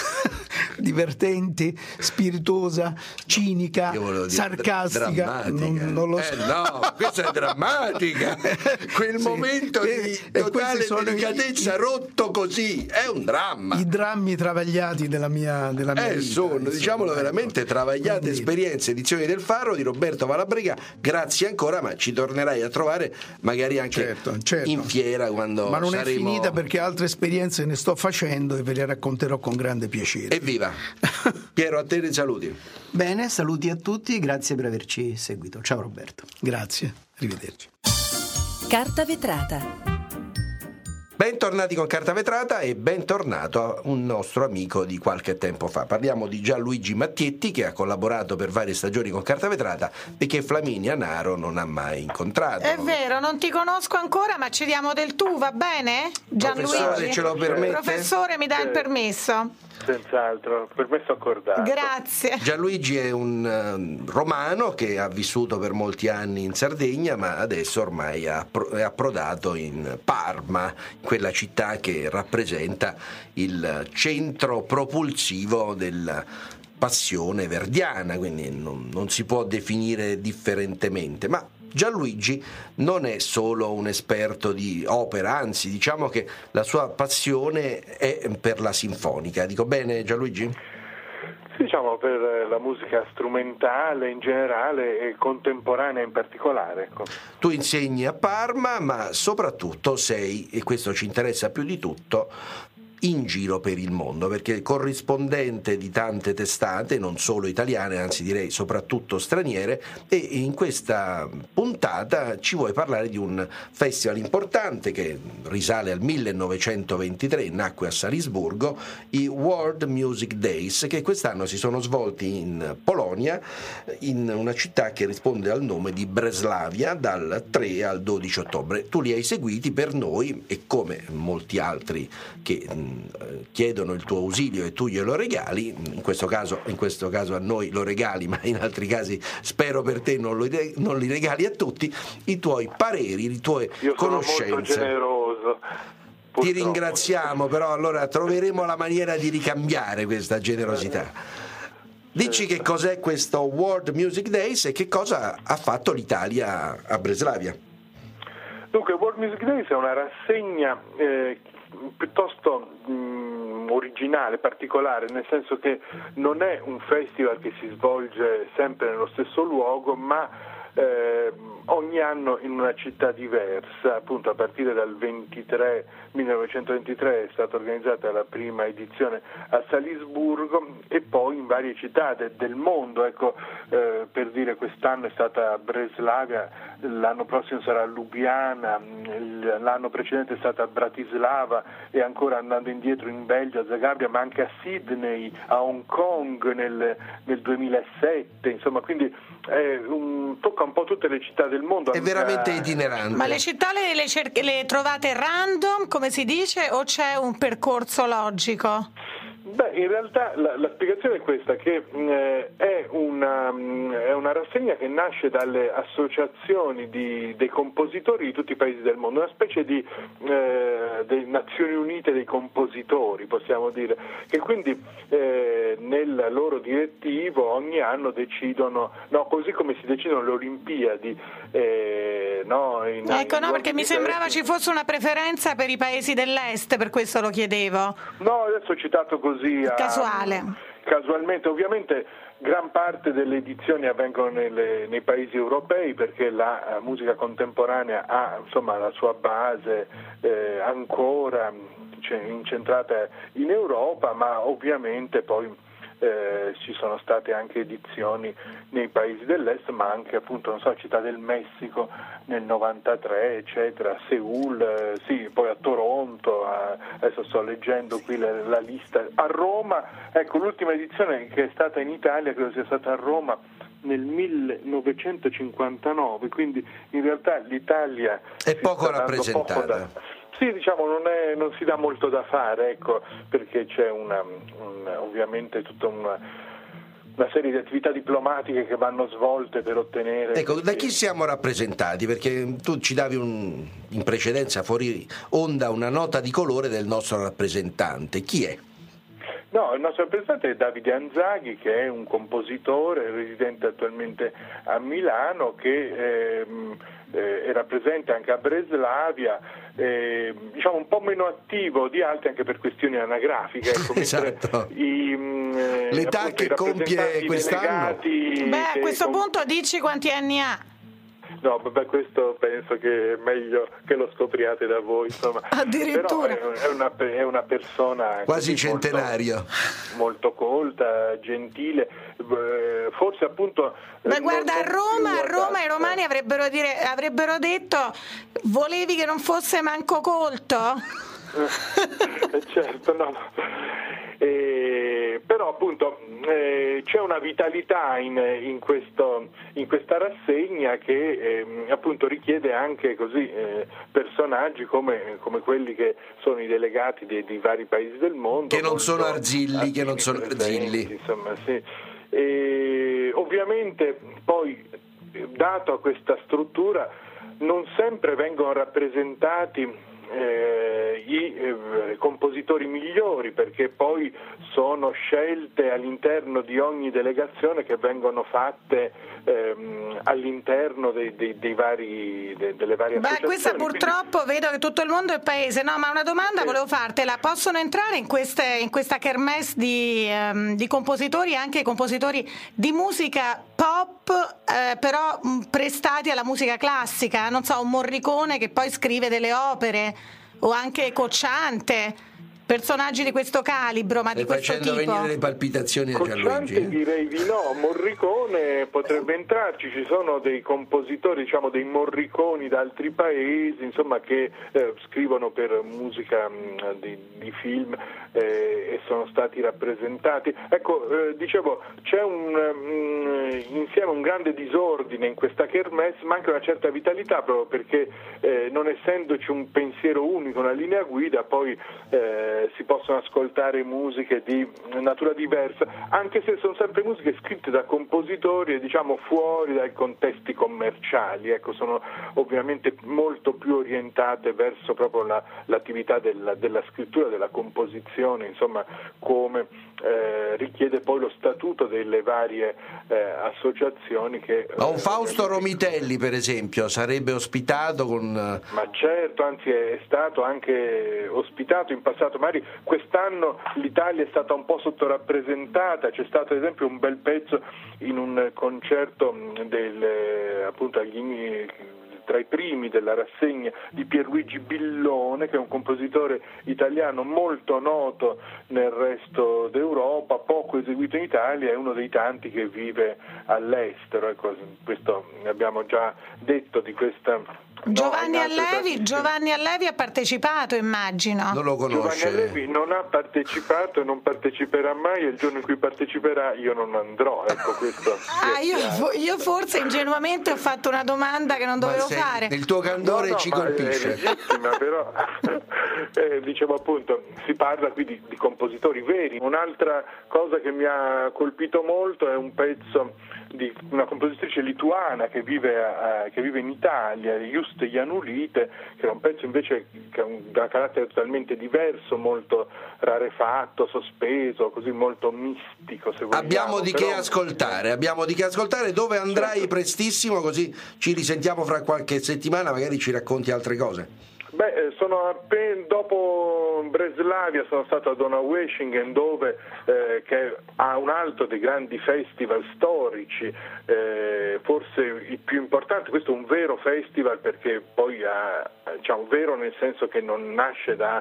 divertente, spiritosa, cinica, sarcastica. Non, non lo so. Eh no, questa è drammatica. Quel sì, momento e, di totale delicatezza i, rotto così è un dramma. I drammi travagliati della mia, della mia eh, vita. Sono, insomma, diciamolo ecco. veramente travagliate Quindi... esperienze, edizioni del Faro di Roberto Valabrega. Grazie ancora, ma ci tornerai a trovare magari anche certo, certo. in fiera quando Ma non saremo... è finita, perché altre esperienze ne sto facendo e ve le racconterò con grande piacere. Evviva! Piero, a te dei saluti. Bene, saluti a tutti, grazie per averci seguito. Ciao Roberto. Grazie, arrivederci. Carta vetrata. Bentornati con Carta Vetrata e bentornato a un nostro amico di qualche tempo fa. Parliamo di Gianluigi Mattietti, che ha collaborato per varie stagioni con Carta Vetrata e che Flaminia Naro non ha mai incontrato. È vero, non ti conosco ancora, ma ci diamo del tu, va bene? Gianluigi? Professore, ce lo permette? Professore, mi dà il permesso? Senz'altro, permesso accordato. Grazie. Gianluigi è un uh, romano che ha vissuto per molti anni in Sardegna, ma adesso ormai è approdato in Parma, quella città che rappresenta il centro propulsivo della passione verdiana, quindi non, non si può definire differentemente. Ma Gianluigi non è solo un esperto di opera, anzi diciamo che la sua passione è per la sinfonica. Dico bene, Gianluigi? Sì, Diciamo per la musica strumentale in generale e contemporanea in particolare. Ecco. Tu insegni a Parma, ma soprattutto sei, e questo ci interessa più di tutto, in giro per il mondo, perché corrispondente di tante testate, non solo italiane, anzi direi soprattutto straniere, e in questa puntata ci vuoi parlare di un festival importante che risale al millenovecentoventitré, nacque a Salisburgo, i World Music Days, che quest'anno si sono svolti in Polonia, in una città che risponde al nome di Breslavia, dal tre al dodici ottobre. Tu li hai seguiti per noi e come molti altri che chiedono il tuo ausilio e tu glielo regali, in questo caso, in questo caso a noi lo regali, ma in altri casi spero per te non, lo, non li regali a tutti, i tuoi pareri, le tue Io conoscenze. Sono molto generoso. Purtroppo. Ti ringraziamo, però allora troveremo la maniera di ricambiare questa generosità. Dici che cos'è questo World Music Days e che cosa ha fatto l'Italia a Breslavia? Dunque, World Music Days è una rassegna eh, piuttosto mh, originale, particolare, nel senso che non è un festival che si svolge sempre nello stesso luogo, ma eh, ogni anno in una città diversa. Appunto, a partire dal ventitré millenovecentoventitré è stata organizzata la prima edizione a Salisburgo e poi in varie città de- del mondo. Ecco, eh, per dire, quest'anno è stata a Breslavia, l'anno prossimo sarà a Lubiana, l'anno precedente è stata a Bratislava e ancora andando indietro in Belgio a Zagabria, ma anche a Sydney, a Hong Kong nel, nel duemilasette. Insomma, quindi è un, tocca un po' tutte le città del mondo. È veramente itinerante. Ma le città le, le, cer- le trovate random, come si dice, o c'è un percorso logico? Beh, in realtà la, la spiegazione è questa, che eh, è, una, è una rassegna che nasce dalle associazioni di, dei compositori di tutti i paesi del mondo, una specie di eh, delle Nazioni Unite dei compositori, possiamo dire, che quindi eh, nel loro direttivo ogni anno decidono, no, così come si decidono le Olimpiadi. Eh, no, in, ecco, in no, perché mi sembrava ci fosse una preferenza per i paesi dell'est, per questo lo chiedevo. No, adesso ho citato così casuale. A, casualmente, ovviamente gran parte delle edizioni avvengono nelle, nei paesi europei, perché la uh, musica contemporanea ha, insomma, la sua base eh, ancora cioè, incentrata in Europa, ma ovviamente poi Eh, ci sono state anche edizioni nei paesi dell'est, ma anche, appunto, non so, Città del Messico nel novantatré, eccetera, a Seul, eh, sì, poi a Toronto, a, adesso sto leggendo qui la, la lista, a Roma, ecco, l'ultima edizione che è stata in Italia credo sia stata a Roma nel millenovecentocinquantanove, quindi in realtà l'Italia è poco rappresentata. Poco da, Sì, diciamo, non, è, non si dà molto da fare, ecco, perché c'è una, una, ovviamente tutta una, una serie di attività diplomatiche che vanno svolte per ottenere... Ecco, da chi siamo rappresentati? Perché tu ci davi un, in precedenza fuori onda una nota di colore del nostro rappresentante. Chi è? No, il nostro rappresentante è Davide Anzaghi, che è un compositore residente attualmente a Milano, che ehm, eh, era presente anche a Breslavia, eh, diciamo un po' meno attivo di altri anche per questioni anagrafiche. Ecco, esatto. I, eh, L'età appunto, che compie quest'anno? Beh, a questo com- punto dici quanti anni ha. No, vabbè, questo penso che è meglio che lo scopriate da voi, insomma. Addirittura. Però è una, è una persona quasi centenario, molto, molto colta, gentile, forse appunto. Ma guarda, a Roma, a Roma i romani avrebbero, dire, avrebbero detto: volevi che non fosse manco colto? eh, certo, no, no. Eh, però appunto eh, c'è una vitalità in, in, questo, in questa rassegna che eh, appunto richiede anche così eh, personaggi come, come quelli che sono i delegati di, di vari paesi del mondo, che non sono Arzilli, che non sono Arzilli, insomma, sì. E ovviamente poi, dato a questa struttura, non sempre vengono rappresentati eh, i eh, compositori migliori, perché poi sono scelte all'interno di ogni delegazione che vengono fatte ehm, all'interno dei, dei, dei vari, de, delle varie Beh, associazioni. questa purtroppo Quindi... vedo che tutto il mondo è paese. No, ma una domanda sì. volevo fartela. Possono entrare in, queste, in questa kermesse di, um, di compositori, anche compositori di musica pop, eh, però mh, prestati alla musica classica? Non so, un Morricone che poi scrive delle opere, o anche Cocciante, personaggi di questo calibro, ma e di questo facendo tipo. venire le palpitazioni a Gianluigi. Cocciante direi di no, Morricone potrebbe entrarci, ci sono dei compositori, diciamo dei morriconi da altri paesi, insomma, che eh, scrivono per musica mh, di, di film eh, e sono stati rappresentati. Ecco, eh, dicevo, c'è un mh, insieme un grande disordine in questa kermesse, ma anche una certa vitalità, proprio perché eh, non essendoci un pensiero unico, una linea guida, poi eh, si possono ascoltare musiche di natura diversa, anche se sono sempre musiche scritte da compositori, diciamo, fuori dai contesti commerciali, ecco, sono ovviamente molto più orientate verso proprio la, l'attività della, della scrittura, della composizione, insomma, come eh, richiede poi lo statuto delle varie eh, associazioni che... Ma un eh, Fausto Romitelli, per esempio, sarebbe ospitato con... Ma certo, anzi è stato anche ospitato in passato. Magari quest'anno l'Italia è stata un po' sottorappresentata, c'è stato ad esempio un bel pezzo in un concerto del, appunto agli, tra i primi della rassegna di Pierluigi Billone, che è un compositore italiano molto noto nel resto d'Europa, poco eseguito in Italia, è uno dei tanti che vive all'estero. Ecco, questo ne abbiamo già detto di questa... Giovanni no, Allevi, Giovanni Allevi ha partecipato, immagino. Non lo conosce. Giovanni Allevi non ha partecipato e non parteciperà mai, e il giorno in cui parteciperà io non andrò, ecco, questo. Ah, io, io forse ingenuamente ho fatto una domanda che non dovevo se, fare. Il tuo candore no, no, ci ma colpisce. È legittima, però eh, dicevo appunto, si parla qui di, di compositori veri. Un'altra cosa che mi ha colpito molto è un pezzo di una compositrice lituana che vive, a, che vive in Italia, Juste Janulite, che è un pezzo invece che ha un carattere totalmente diverso, molto rarefatto, sospeso, così molto mistico, se vogliamo. Abbiamo di Però... che ascoltare, abbiamo di che ascoltare. Dove andrai certo. prestissimo, così ci risentiamo fra qualche settimana, magari ci racconti altre cose. Beh, sono appena dopo Breslavia, sono stato a Donaueschingen, dove eh, che ha un altro dei grandi festival storici, eh, forse il più importante. Questo è un vero festival, perché poi ha, diciamo, vero nel senso che non nasce da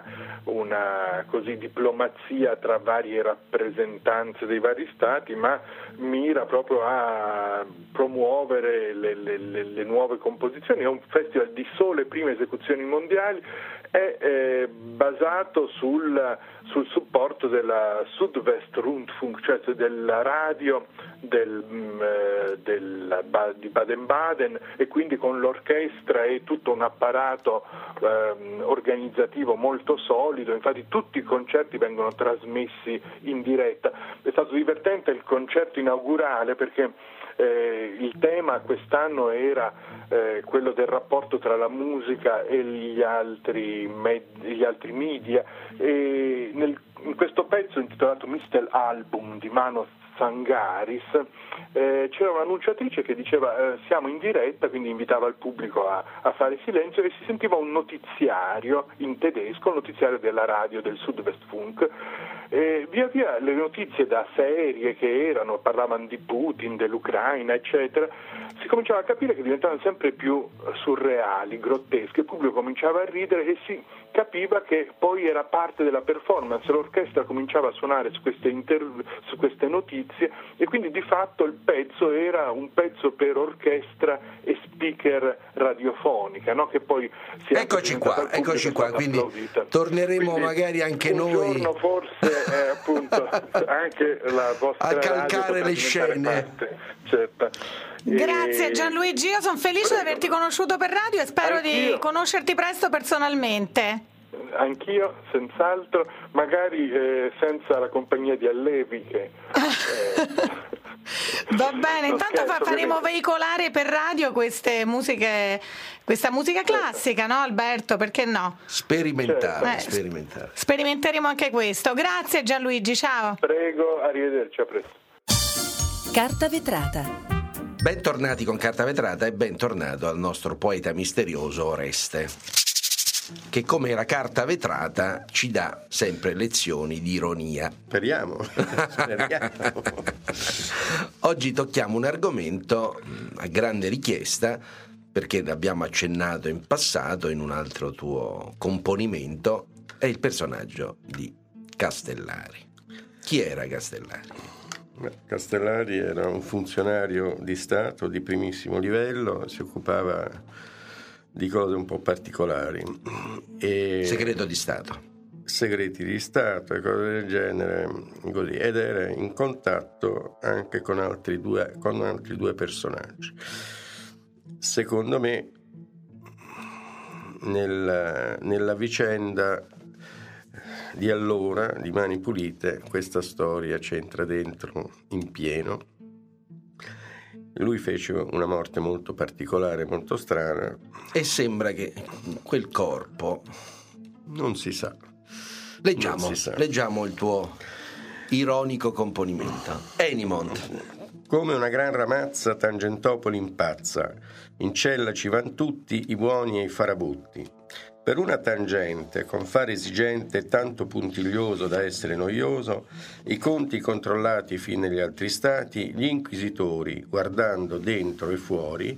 una così diplomazia tra varie rappresentanze dei vari stati, ma mira proprio a promuovere le, le, le, le nuove composizioni. È un festival di sole prime esecuzioni mondiali, è eh, basato sul, sul supporto della Südwestrundfunk, cioè della radio del, eh, del, di Baden-Baden, e quindi con l'orchestra e tutto un apparato eh, organizzativo molto solido. Infatti tutti i concerti vengono trasmessi in diretta. È stato divertente il concerto inaugurale, perché Eh, il tema quest'anno era eh, quello del rapporto tra la musica e gli altri, med- gli altri media, e nel, in questo pezzo intitolato Mister Album di Manos Zangaris eh, c'era un'annunciatrice che diceva eh, siamo in diretta, quindi invitava il pubblico a, a fare silenzio, e si sentiva un notiziario in tedesco, un notiziario della radio del Südwestfunk. E via via le notizie da serie che erano, parlavano di Putin, dell'Ucraina, eccetera, si cominciava a capire che diventavano sempre più surreali, grottesche, il pubblico cominciava a ridere e si capiva che poi era parte della performance. L'orchestra cominciava a suonare su queste, inter- su queste notizie, e quindi di fatto il pezzo era un pezzo per orchestra e speaker radiofonica, no? Che poi si è eccoci qua, eccoci qua, quindi applaudita. Torneremo quindi noi anche un noi giorno forse eh, appunto anche la vostra a calcare le scene. Certo. Grazie e... Gianluigi, io sono felice Prego. di averti conosciuto per radio e spero Anch'io. di conoscerti presto personalmente. Anch'io, senz'altro, magari eh, senza la compagnia di Allevi che... Eh... Va Va bene, intanto fa, faremo veicolare per radio queste musiche, questa musica classica, no Alberto? Perché no? Sperimentare, eh, sperimentare. Sperimenteremo anche questo. Grazie Gianluigi, ciao. Prego, arrivederci, a presto. Carta vetrata. Bentornati con Carta Vetrata e bentornato al nostro poeta misterioso Oreste, che come la carta vetrata ci dà sempre lezioni di ironia. Speriamo. Speriamo. Oggi tocchiamo un argomento a grande richiesta, perché l'abbiamo accennato in passato in un altro tuo componimento, è il personaggio di Castellari. Chi era Castellari? Castellari era un funzionario di Stato di primissimo livello, si occupava di cose un po' particolari. E segreto di Stato. Segreti di Stato e cose del genere, così. Ed era in contatto anche con altri due, con altri due personaggi. Secondo me, nella, nella vicenda di allora, di Mani Pulite, questa storia c'entra dentro in pieno. Lui fece una morte molto particolare, molto strana. E sembra che quel corpo... Non si sa. Leggiamo, non si sa. leggiamo il tuo ironico componimento. Enimont. Come una gran ramazza Tangentopoli impazza, in cella ci van tutti i buoni e i farabutti. Per una tangente, con fare esigente tanto puntiglioso da essere noioso, i conti controllati fin negli altri stati, gli inquisitori, guardando dentro e fuori,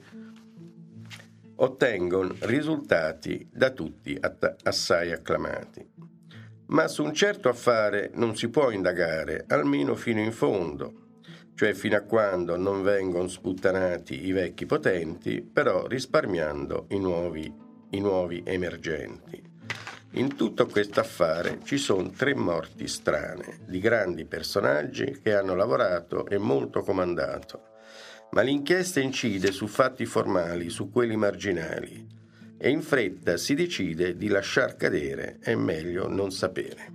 ottengono risultati da tutti att- assai acclamati. Ma su un certo affare non si può indagare, almeno fino in fondo, cioè fino a quando non vengono sputtanati i vecchi potenti, però risparmiando i nuovi i nuovi emergenti. In tutto questo affare ci sono tre morti strane di grandi personaggi che hanno lavorato e molto comandato, ma l'inchiesta incide su fatti formali, su quelli marginali, e in fretta si decide di lasciar cadere, è meglio non sapere.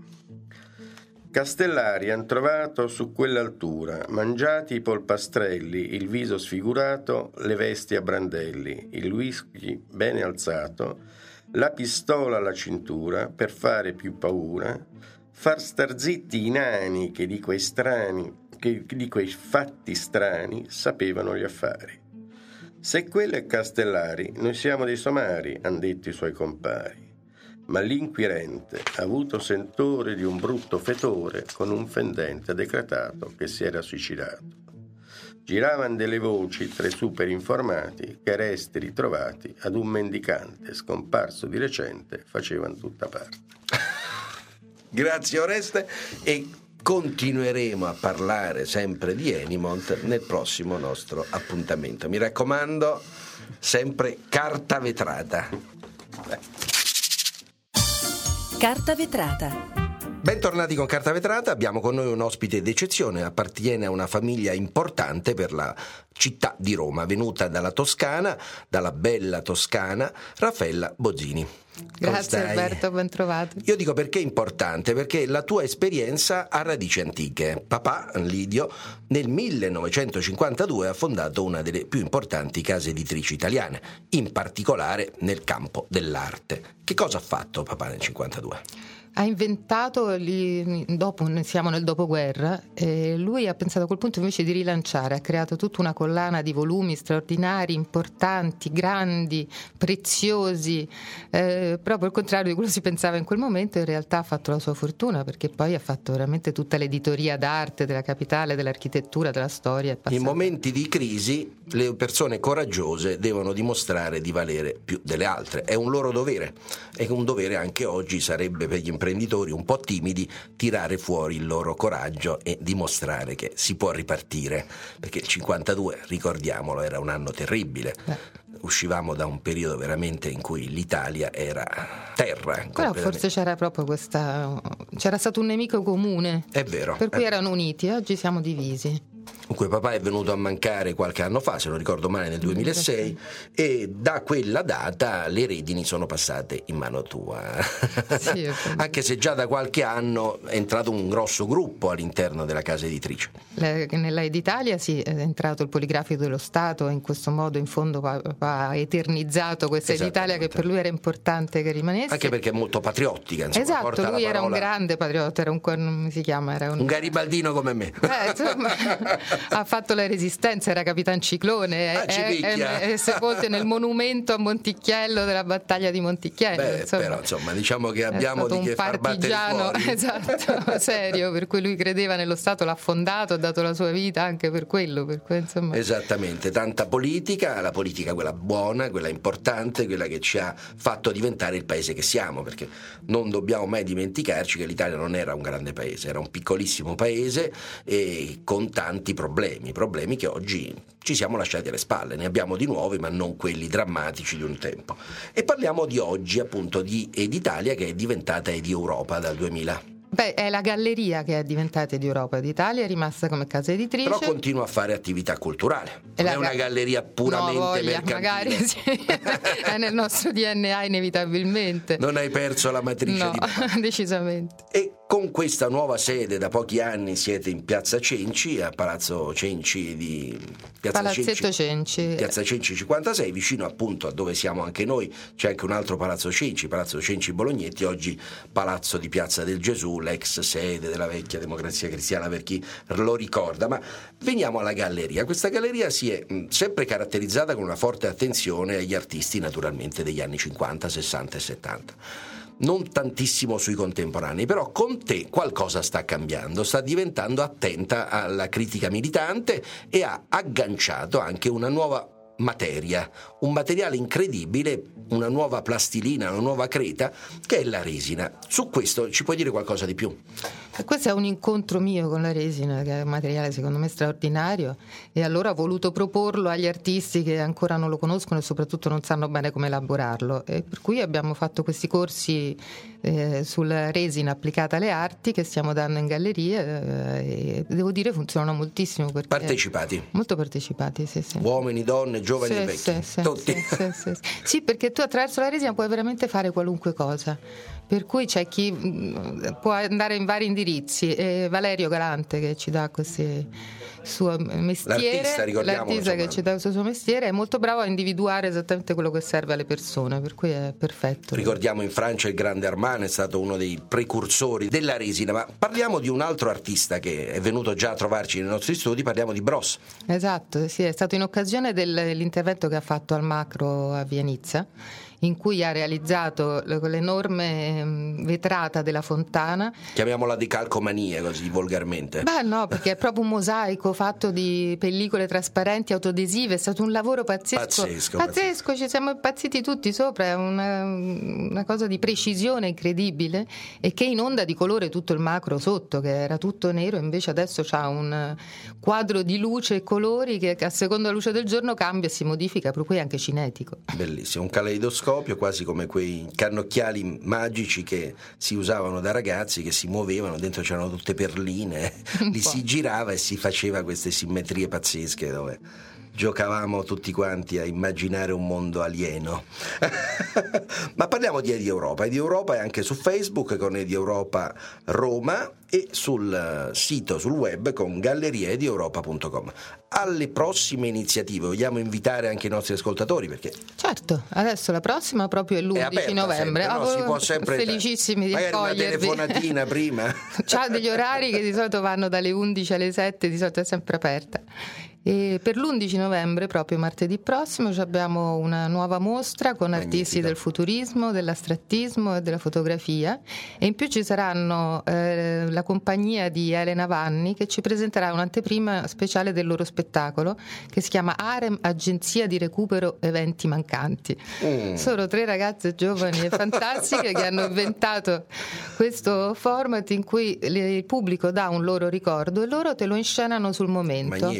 Castellari han trovato su quell'altura, mangiati i polpastrelli, il viso sfigurato, le vesti a brandelli, il whisky bene alzato, la pistola alla cintura per fare più paura, far star zitti i nani che di quei strani, che di quei fatti strani sapevano gli affari. Se quello è Castellari, noi siamo dei somari, han detto i suoi compari. Ma l'inquirente ha avuto sentore di un brutto fetore con un fendente decretato che si era suicidato. Giravan delle voci tra i super informati che resti ritrovati ad un mendicante scomparso di recente facevano tutta parte. Grazie Oreste, e continueremo a parlare sempre di Enimont nel prossimo nostro appuntamento. Mi raccomando, sempre carta vetrata. Beh. Carta vetrata. Bentornati con Carta Vetrata, abbiamo con noi un ospite d'eccezione, appartiene a una famiglia importante per la città di Roma, venuta dalla Toscana, dalla bella Toscana, Raffaella Bozzini. Grazie Alberto, ben trovato. Io dico perché è importante, perché la tua esperienza ha radici antiche. Papà, Lidio, nel millenovecentocinquantadue ha fondato una delle più importanti case editrici italiane, in particolare nel campo dell'arte. Che cosa ha fatto papà nel cinquantadue? Ha inventato, lì, dopo, siamo nel dopoguerra, e lui ha pensato a quel punto invece di rilanciare, ha creato tutta una collana di volumi straordinari, importanti, grandi, preziosi, eh, proprio al contrario di quello che si pensava in quel momento. In realtà ha fatto la sua fortuna, perché poi ha fatto veramente tutta l'editoria d'arte della capitale, dell'architettura, della storia. In momenti di crisi le persone coraggiose devono dimostrare di valere più delle altre, è un loro dovere, è un dovere anche oggi sarebbe per gli imprenditori un po' timidi tirare fuori il loro coraggio e dimostrare che si può ripartire, perché il cinquantadue, ricordiamolo, era un anno terribile. Beh. Uscivamo da un periodo veramente in cui l'Italia era terra. Però forse c'era proprio questa, c'era stato un nemico comune, è vero, per cui eh. erano uniti. Oggi siamo divisi. Dunque papà è venuto a mancare qualche anno fa, se non ricordo male nel duemilasei, e da quella data le redini sono passate in mano tua. Sì, anche se già da qualche anno è entrato un grosso gruppo all'interno della casa editrice. Le, nella Editalia sì, è entrato il Poligrafico dello Stato, in questo modo in fondo ha, ha eternizzato questa Editalia che per lui era importante che rimanesse. Anche perché è molto patriottica, insomma, esatto, porta lui la era un parola... grande patriota, era un, come si chiama? Era un... un garibaldino come me. Eh, insomma, ha fatto la resistenza, era Capitan Ciclone, ah, è, è, è sepolto nel monumento a Monticchiello della battaglia di Monticchiello. Beh, insomma, però insomma diciamo che abbiamo di che far battere fuori. Esatto, serio, per cui lui credeva nello Stato, l'ha fondato, ha dato la sua vita anche per quello, per cui, insomma... Esattamente, tanta politica, la politica quella buona, quella importante, quella che ci ha fatto diventare il paese che siamo, perché non dobbiamo mai dimenticarci che l'Italia non era un grande paese, era un piccolissimo paese e con tanti problemi, problemi che oggi ci siamo lasciati alle spalle, ne abbiamo di nuovi ma non quelli drammatici di un tempo. E parliamo di oggi appunto di Editalia, che è diventata Edi Europa dal duemila. Beh, è la galleria che è diventata di Europa d'Italia, è rimasta come casa editrice. Però continua a fare attività culturale. Non è, è una ga- galleria puramente no, voglia, mercantile. Magari sì. È nel nostro D N A inevitabilmente. Non hai perso la matrice no, di papà. Decisamente. E con questa nuova sede da pochi anni siete in Piazza Cenci, a Palazzo Cenci di Piazza Palazzetto Cenci, Cenci. Piazza Cenci cinquantasei, vicino appunto a dove siamo anche noi. C'è anche un altro Palazzo Cenci, Palazzo Cenci Bolognetti, oggi Palazzo di Piazza del Gesù, l'ex sede della vecchia Democrazia Cristiana per chi lo ricorda. Ma veniamo alla galleria. Questa galleria si è mh, sempre caratterizzata con una forte attenzione agli artisti naturalmente degli anni cinquanta, sessanta e settanta. Non tantissimo sui contemporanei, però con te qualcosa sta cambiando, sta diventando attenta alla critica militante e ha agganciato anche una nuova materia, un materiale incredibile, una nuova plastilina, una nuova creta, che è la resina. Su questo ci puoi dire qualcosa di più? Questo è un incontro mio con la resina, che è un materiale secondo me straordinario, e allora ho voluto proporlo agli artisti che ancora non lo conoscono e soprattutto non sanno bene come elaborarlo, e per cui abbiamo fatto questi corsi eh, sulla resina applicata alle arti che stiamo dando in galleria eh, e devo dire funzionano moltissimo. Perché partecipati? Molto partecipati, sì, sì. Uomini, donne, giovani sì, e vecchi, sì, sì, tutti. Sì, sì, sì, sì. Sì, perché tu attraverso la resina puoi veramente fare qualunque cosa. Per cui c'è chi mh, può andare in vari indirizzi. E Valerio Galante, che ci dà questo suo mestiere, l'artista, ricordiamo, l'artista che ci dà questo suo mestiere, è molto bravo a individuare esattamente quello che serve alle persone, per cui è perfetto. Ricordiamo in Francia il grande Armand è stato uno dei precursori della resina, ma parliamo di un altro artista che è venuto già a trovarci nei nostri studi, parliamo di Bros. Esatto, sì, è stato in occasione dell'intervento che ha fatto al Macro a Vianizza, in cui ha realizzato l'enorme vetrata della fontana. Chiamiamola di calcomania, così volgarmente. Beh no, perché è proprio un mosaico fatto di pellicole trasparenti autoadesive, è stato un lavoro pazzesco. Pazzesco, pazzesco, pazzesco. Ci siamo impazziti tutti sopra, è una, una cosa di precisione incredibile, e che inonda di colore tutto il Macro sotto, che era tutto nero, invece adesso c'ha un quadro di luce e colori che a seconda della luce del giorno cambia e si modifica, per cui è anche cinetico. Bellissimo, un caleidoscopio, quasi come quei cannocchiali magici che si usavano da ragazzi, che si muovevano, dentro c'erano tutte perline, li si girava e si faceva queste simmetrie pazzesche dove giocavamo tutti quanti a immaginare un mondo alieno. Ma parliamo di Edi Europa. Edi Europa è anche su Facebook con Edi Europa Roma e sul sito, sul web con galleria edi europa punto com. Alle prossime iniziative vogliamo invitare anche i nostri ascoltatori, perché certo, adesso la prossima proprio è l'undici novembre. Sempre, no? Si può sempre felicissimi di magari accogliervi. Una telefonatina prima. C'ha degli orari che di solito vanno dalle undici alle sette, di solito è sempre aperta. E per l'undici novembre, proprio martedì prossimo, abbiamo una nuova mostra con Magnifico. Artisti del futurismo, dell'astrattismo e della fotografia, e in più ci saranno eh, la compagnia di Elena Vanni, che ci presenterà un'anteprima speciale del loro spettacolo che si chiama Harem, agenzia di recupero eventi mancanti. Mm. Sono tre ragazze giovani e fantastiche che hanno inventato questo format in cui il pubblico dà un loro ricordo e loro te lo inscenano sul momento. Magnifico. È magnifico.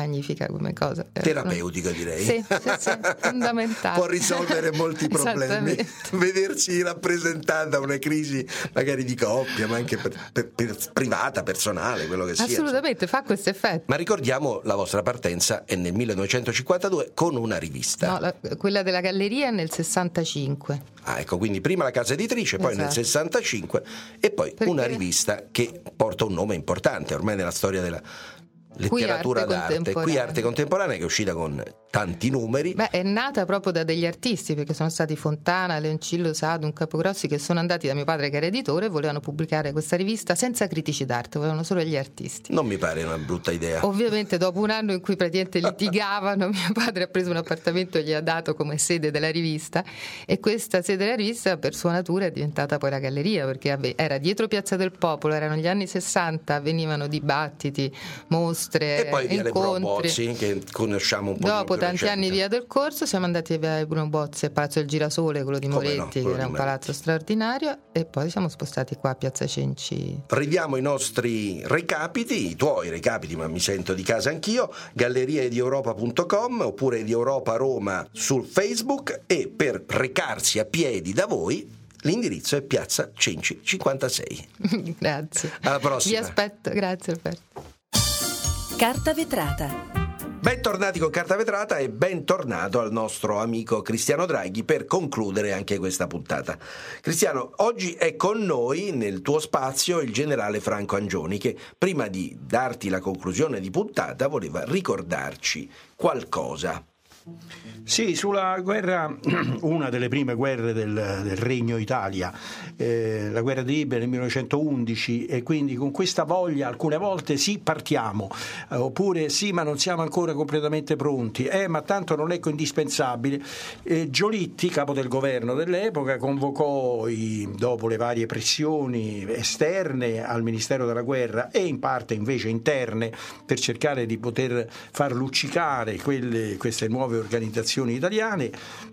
magnifica come cosa. Terapeutica, direi. Sì, sì, sì, fondamentale. Può risolvere molti problemi. Vedersi rappresentata da una crisi magari di coppia, ma anche per, per, per privata, personale, quello che sia. Assolutamente, fa questo effetto. Ma ricordiamo, la vostra partenza è nel millenovecentocinquantadue con una rivista. No, la, quella della Galleria è nel sessantacinque. Ah, ecco, quindi prima la casa editrice, poi esatto. nel sessantacinque e poi Perché? una rivista che porta un nome importante ormai nella storia della letteratura Qui d'arte, Qui Arte Contemporanea, che è uscita con tanti numeri. Beh, è nata proprio da degli artisti, perché sono stati Fontana, Leoncillo, Sadun, Capogrossi, che sono andati da mio padre che era editore e volevano pubblicare questa rivista senza critici d'arte, volevano solo gli artisti. Non mi pare una brutta idea. Ovviamente dopo un anno in cui praticamente litigavano, mio padre ha preso un appartamento e gli ha dato come sede della rivista, e questa sede della rivista per sua natura è diventata poi la Galleria, perché era dietro Piazza del Popolo, erano gli anni sessanta, venivano dibattiti, mostre, e poi via incontri. Bruno Bozzi, che conosciamo un po' dopo tanti recente. anni via del Corso siamo andati via Bruno Bozzi a Palazzo del Girasole, quello di Moretti, no, quello che era un palazzo straordinario, e poi siamo spostati qua a Piazza Cenci. Ridiamo i nostri recapiti, i tuoi recapiti, ma mi sento di casa anch'io: galleria edi europa punto com oppure Edi Europa Roma sul Facebook, e per recarsi a piedi da voi l'indirizzo è Piazza Cenci cinquantasei. Grazie. Alla prossima. Vi aspetto, grazie Alberto. Carta vetrata. Bentornati con Carta Vetrata e bentornato al nostro amico Cristiano Draghi per concludere anche questa puntata. Cristiano, oggi è con noi nel tuo spazio il generale Franco Angioni, che prima di darti la conclusione di puntata voleva ricordarci qualcosa. Sì, sulla guerra, una delle prime guerre del, del Regno Italia, eh, la guerra di Libia nel millenovecentoundici, e quindi con questa voglia alcune volte sì partiamo, eh, oppure sì ma non siamo ancora completamente pronti, eh ma tanto non è indispensabile. eh, Giolitti, capo del governo dell'epoca, convocò i, dopo le varie pressioni esterne al Ministero della Guerra e in parte invece interne, per cercare di poter far luccicare quelle, queste nuove organizzazioni italiane,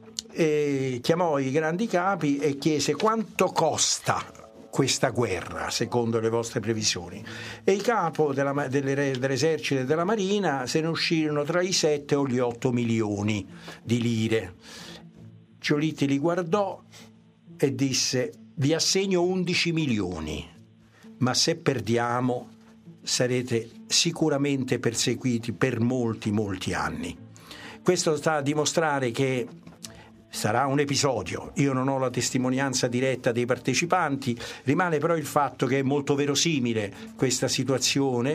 e chiamò i grandi capi e chiese quanto costa questa guerra secondo le vostre previsioni, e i capo della, delle, dell'esercito e della marina se ne uscirono tra i sette o gli otto milioni di lire. Giolitti li guardò e disse: vi assegno undici milioni, ma se perdiamo sarete sicuramente perseguiti per molti molti anni. Questo sta a dimostrare che sarà un episodio, io non ho la testimonianza diretta dei partecipanti, rimane però il fatto che è molto verosimile questa situazione,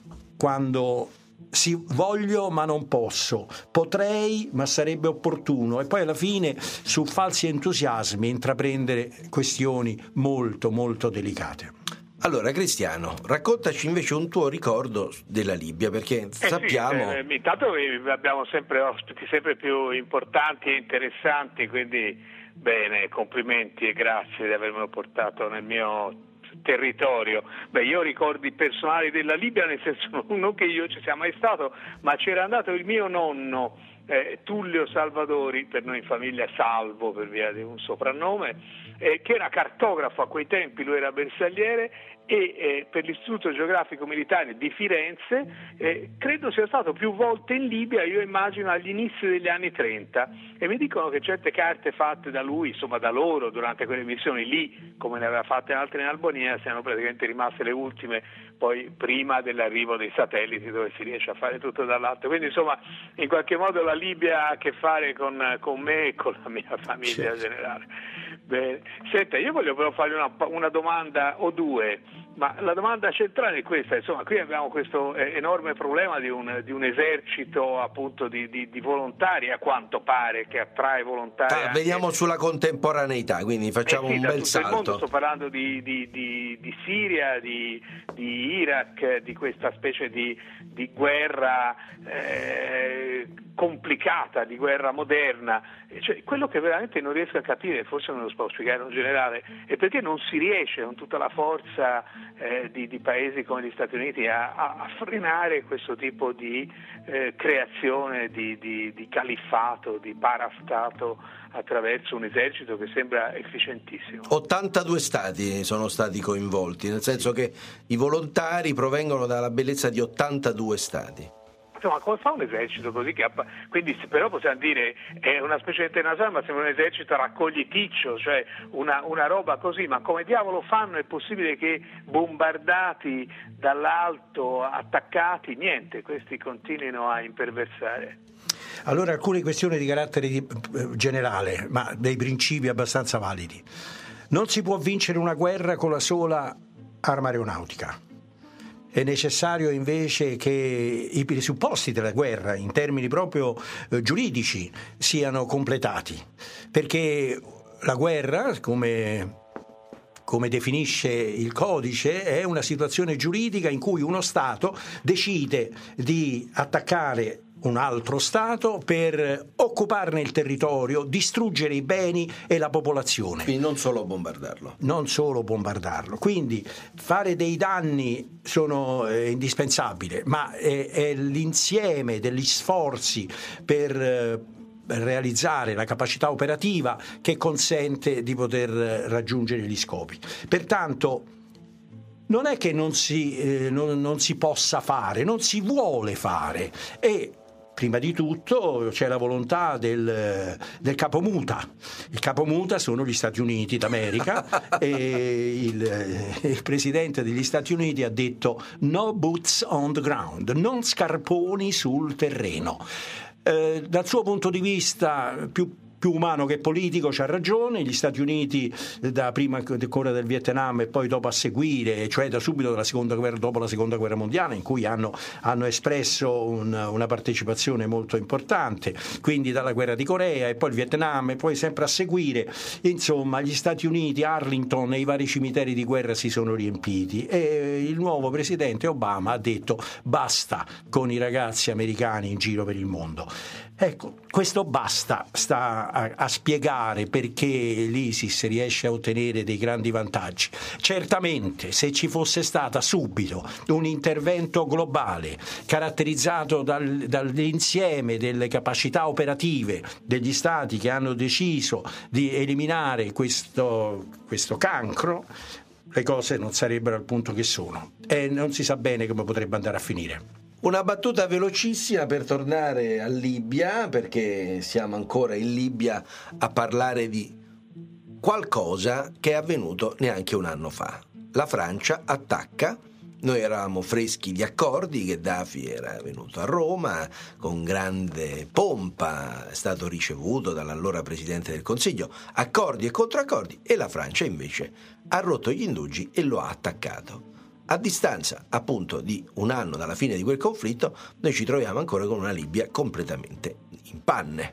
quando si voglio ma non posso, potrei ma sarebbe opportuno, e poi alla fine su falsi entusiasmi intraprendere questioni molto molto delicate. Allora Cristiano, raccontaci invece un tuo ricordo della Libia, perché eh sappiamo... Sì, eh, intanto abbiamo sempre ospiti sempre più importanti e interessanti, quindi bene, complimenti e grazie di avermelo portato nel mio territorio. Beh, io ho ricordi personali della Libia, nel senso non che io ci sia mai stato, ma c'era andato il mio nonno eh, Tullio Salvadori, per noi in famiglia Salvo per via di un soprannome, eh, che era cartografo a quei tempi, lui era bersagliere, e eh, per l'Istituto Geografico Militare di Firenze, eh, credo sia stato più volte in Libia, io immagino agli inizi degli anni trenta, e mi dicono che certe carte fatte da lui, insomma da loro durante quelle missioni lì, come ne aveva fatte altre in Albania, siano praticamente rimaste le ultime poi prima dell'arrivo dei satelliti, dove si riesce a fare tutto dall'alto. Quindi insomma in qualche modo la Libia ha a che fare con, con me e con la mia famiglia in generale. Bene. Senta, io voglio però fargli una, una domanda o due, ma la domanda centrale è questa: insomma, qui abbiamo questo enorme problema di un, di un esercito appunto di, di, di volontari, a quanto pare, che attrae volontari. Ah, anche... Veniamo sulla contemporaneità, quindi facciamo eh sì, un bel salto. Mondo, sto parlando di, di, di, di Siria, di, di Iraq, di questa specie di, di guerra eh, complicata, di guerra moderna. Cioè, quello che veramente non riesco a capire, forse non lo può spiegare un generale, è perché non si riesce con tutta la forza eh, di, di paesi come gli Stati Uniti a, a frenare questo tipo di eh, creazione di, di, di califfato, di parastato attraverso un esercito che sembra efficientissimo. ottantadue stati sono stati coinvolti, nel senso che i volontari provengono dalla bellezza di ottantadue stati. Insomma, come fa un esercito così che appa- quindi però possiamo dire è una specie di internazionale, ma sembra un esercito raccogliticcio, cioè una, una roba così, ma come diavolo fanno? È possibile che bombardati dall'alto, attaccati, niente, questi continuino a imperversare. Allora, alcune questioni di carattere di, eh, generale, ma dei principi abbastanza validi. Non si può vincere una guerra con la sola arma aeronautica. È necessario invece che i presupposti della guerra, in termini proprio eh, giuridici, siano completati, perché la guerra, come, come definisce il codice, è una situazione giuridica in cui uno Stato decide di attaccare un altro Stato per occuparne il territorio, distruggere i beni e la popolazione. Quindi non solo bombardarlo. Non solo bombardarlo. Quindi fare dei danni sono eh, indispensabile, ma è, è l'insieme degli sforzi per eh, realizzare la capacità operativa che consente di poter raggiungere gli scopi. Pertanto non è che non si, eh, non, non si possa fare, non si vuole fare, e prima di tutto c'è la volontà del, del capomuta. Il capomuta sono gli Stati Uniti d'America e il, il presidente degli Stati Uniti ha detto no boots on the ground, non scarponi sul terreno. Eh, dal suo punto di vista più più umano che politico c'ha ragione. Gli Stati Uniti da prima ancora del Vietnam e poi dopo a seguire, cioè da subito dalla seconda guerra, dopo la seconda guerra mondiale, in cui hanno, hanno espresso un, una partecipazione molto importante, quindi dalla guerra di Corea e poi il Vietnam e poi sempre a seguire, insomma gli Stati Uniti, Arlington e i vari cimiteri di guerra si sono riempiti e il nuovo presidente Obama ha detto basta con i ragazzi americani in giro per il mondo. Ecco, questo basta sta a, a spiegare perché l'ISIS riesce a ottenere dei grandi vantaggi. Certamente, se ci fosse stata subito un intervento globale caratterizzato dal, dall'insieme delle capacità operative degli stati che hanno deciso di eliminare questo, questo cancro, le cose non sarebbero al punto che sono e non si sa bene come potrebbe andare a finire. Una battuta velocissima per tornare a Libia, perché siamo ancora in Libia a parlare di qualcosa che è avvenuto neanche un anno fa. La Francia attacca, noi eravamo freschi di accordi, Gheddafi era venuto a Roma con grande pompa, è stato ricevuto dall'allora Presidente del Consiglio, accordi e controaccordi, e la Francia invece ha rotto gli indugi e lo ha attaccato. A distanza appunto di un anno dalla fine di quel conflitto, noi ci troviamo ancora con una Libia completamente in panne.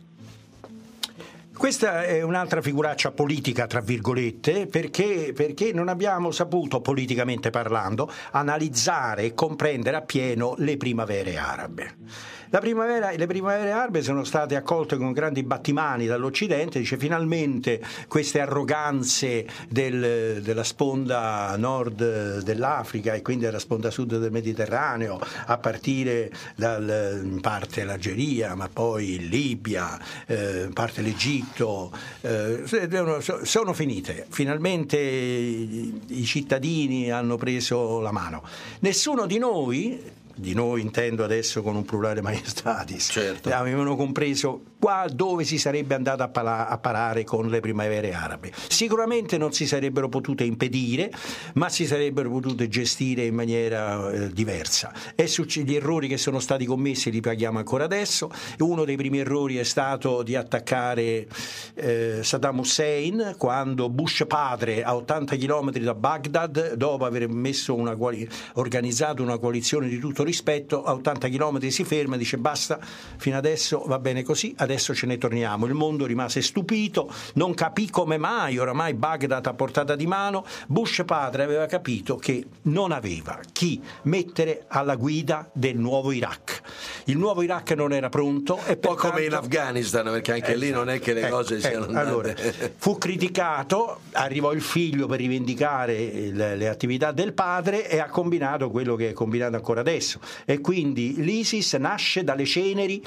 Questa è un'altra figuraccia politica, tra virgolette, perché, perché non abbiamo saputo, politicamente parlando, analizzare e comprendere appieno le primavere arabe. La primavera, le primavere arabe sono state accolte con grandi battimani dall'Occidente, dice finalmente queste arroganze del, della sponda nord dell'Africa e quindi della sponda sud del Mediterraneo, a partire dal, in parte l'Algeria, ma poi Libia, eh, in parte l'Egitto, eh, sono finite. Finalmente i, i cittadini hanno preso la mano. Nessuno di noi, di noi intendo adesso con un plurale majestatis, certo, avevano compreso qua dove si sarebbe andato a, pala- a parare con le primavere arabe. Sicuramente non si sarebbero potute impedire, ma si sarebbero potute gestire in maniera eh, diversa. E su gli errori che sono stati commessi li paghiamo ancora adesso. Uno dei primi errori è stato di attaccare eh, Saddam Hussein quando Bush padre, a ottanta chilometri da Baghdad, dopo aver messo una coali- organizzato una coalizione di tutto rispetto, a ottanta chilometri si ferma e dice basta, fino adesso va bene così, adesso ce ne torniamo. Il mondo rimase stupito, non capì come mai oramai Baghdad a portata di mano. Bush padre aveva capito che non aveva chi mettere alla guida del nuovo Iraq. Il nuovo Iraq non era pronto e un po' pertanto... come in Afghanistan, perché anche esatto, lì non è che le ecco, cose ecco, siano andate. Allora, fu criticato, arrivò il figlio per rivendicare le, le attività del padre e ha combinato quello che è combinato ancora adesso. stesso. E quindi l'ISIS nasce dalle ceneri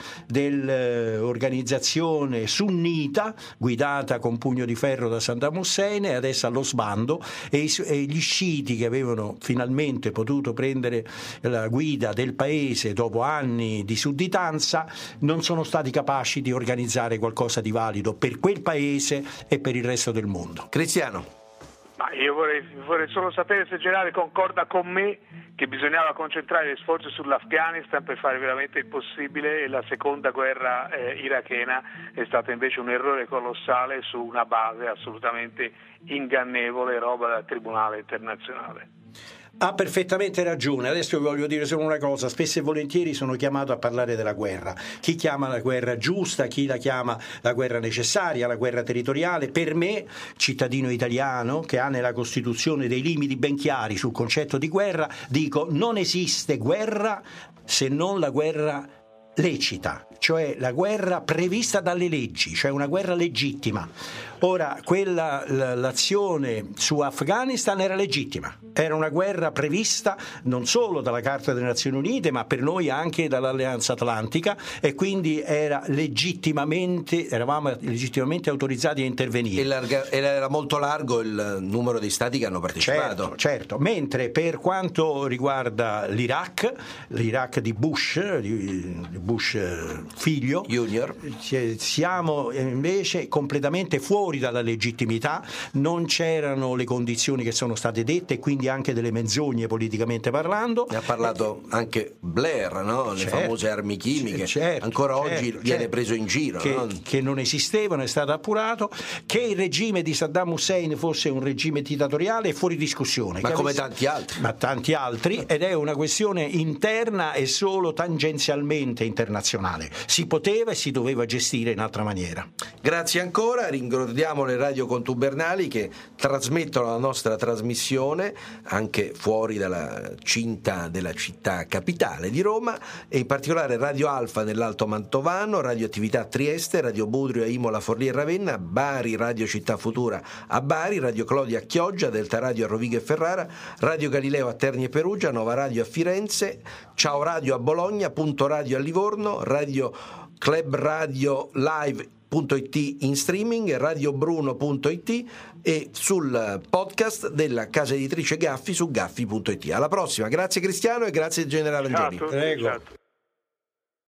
dell'organizzazione sunnita guidata con pugno di ferro da Saddam Hussein e adesso allo sbando, e, i, e gli sciiti che avevano finalmente potuto prendere la guida del paese dopo anni di sudditanza non sono stati capaci di organizzare qualcosa di valido per quel paese e per il resto del mondo. Cristiano. Ma io vorrei, vorrei solo sapere se il generale concorda con me che bisognava concentrare gli sforzi sull'Afghanistan per fare veramente il possibile, e la seconda guerra eh, irachena è stata invece un errore colossale su una base assolutamente ingannevole, roba del Tribunale internazionale. Ha perfettamente ragione. Adesso vi voglio dire solo una cosa: spesso e volentieri sono chiamato a parlare della guerra. Chi chiama la guerra giusta, chi la chiama la guerra necessaria, la guerra territoriale. Per me, cittadino italiano che ha nella Costituzione dei limiti ben chiari sul concetto di guerra, dico: non esiste guerra se non la guerra lecita, cioè la guerra prevista dalle leggi, cioè una guerra legittima. Ora, quella, l'azione su Afghanistan era legittima, era una guerra prevista non solo dalla Carta delle Nazioni Unite, ma per noi anche dall'Alleanza Atlantica, e quindi era legittimamente, eravamo legittimamente autorizzati a intervenire. E larga, era molto largo il numero di stati che hanno partecipato. Certo, certo. Mentre per quanto riguarda l'Iraq, l'Iraq di Bush, di Bush figlio, Junior, siamo invece completamente fuori dalla legittimità, non c'erano le condizioni che sono state dette e quindi anche delle menzogne politicamente parlando. Ne ha parlato anche Blair, no? Le certo, famose armi chimiche, certo, ancora certo, oggi certo, viene preso in giro, che, no? che non esistevano, è stato appurato. Che il regime di Saddam Hussein fosse un regime dittatoriale è fuori discussione, ma che come avesse, tanti altri ma tanti altri ed è una questione interna e solo tangenzialmente internazionale. Si poteva e si doveva gestire in altra maniera. Grazie ancora, ringraziamo le radio contubernali che trasmettono la nostra trasmissione anche fuori dalla cinta della città capitale di Roma, e in particolare Radio Alfa nell'Alto Mantovano, Radio Attività a Trieste, Radio Budrio a Imola, Forlì e Ravenna, Bari, Radio Città Futura a Bari, Radio Clodia a Chioggia, Delta Radio a Rovigo e Ferrara, Radio Galileo a Terni e Perugia, Nova Radio a Firenze, Ciao Radio a Bologna, Punto Radio a Livorno, Radio Club Radio Live punto it in streaming, radiobruno punto it e sul podcast della casa editrice Gaffi su gaffi punto it. Alla prossima, grazie Cristiano e grazie generale Angioni. Prego.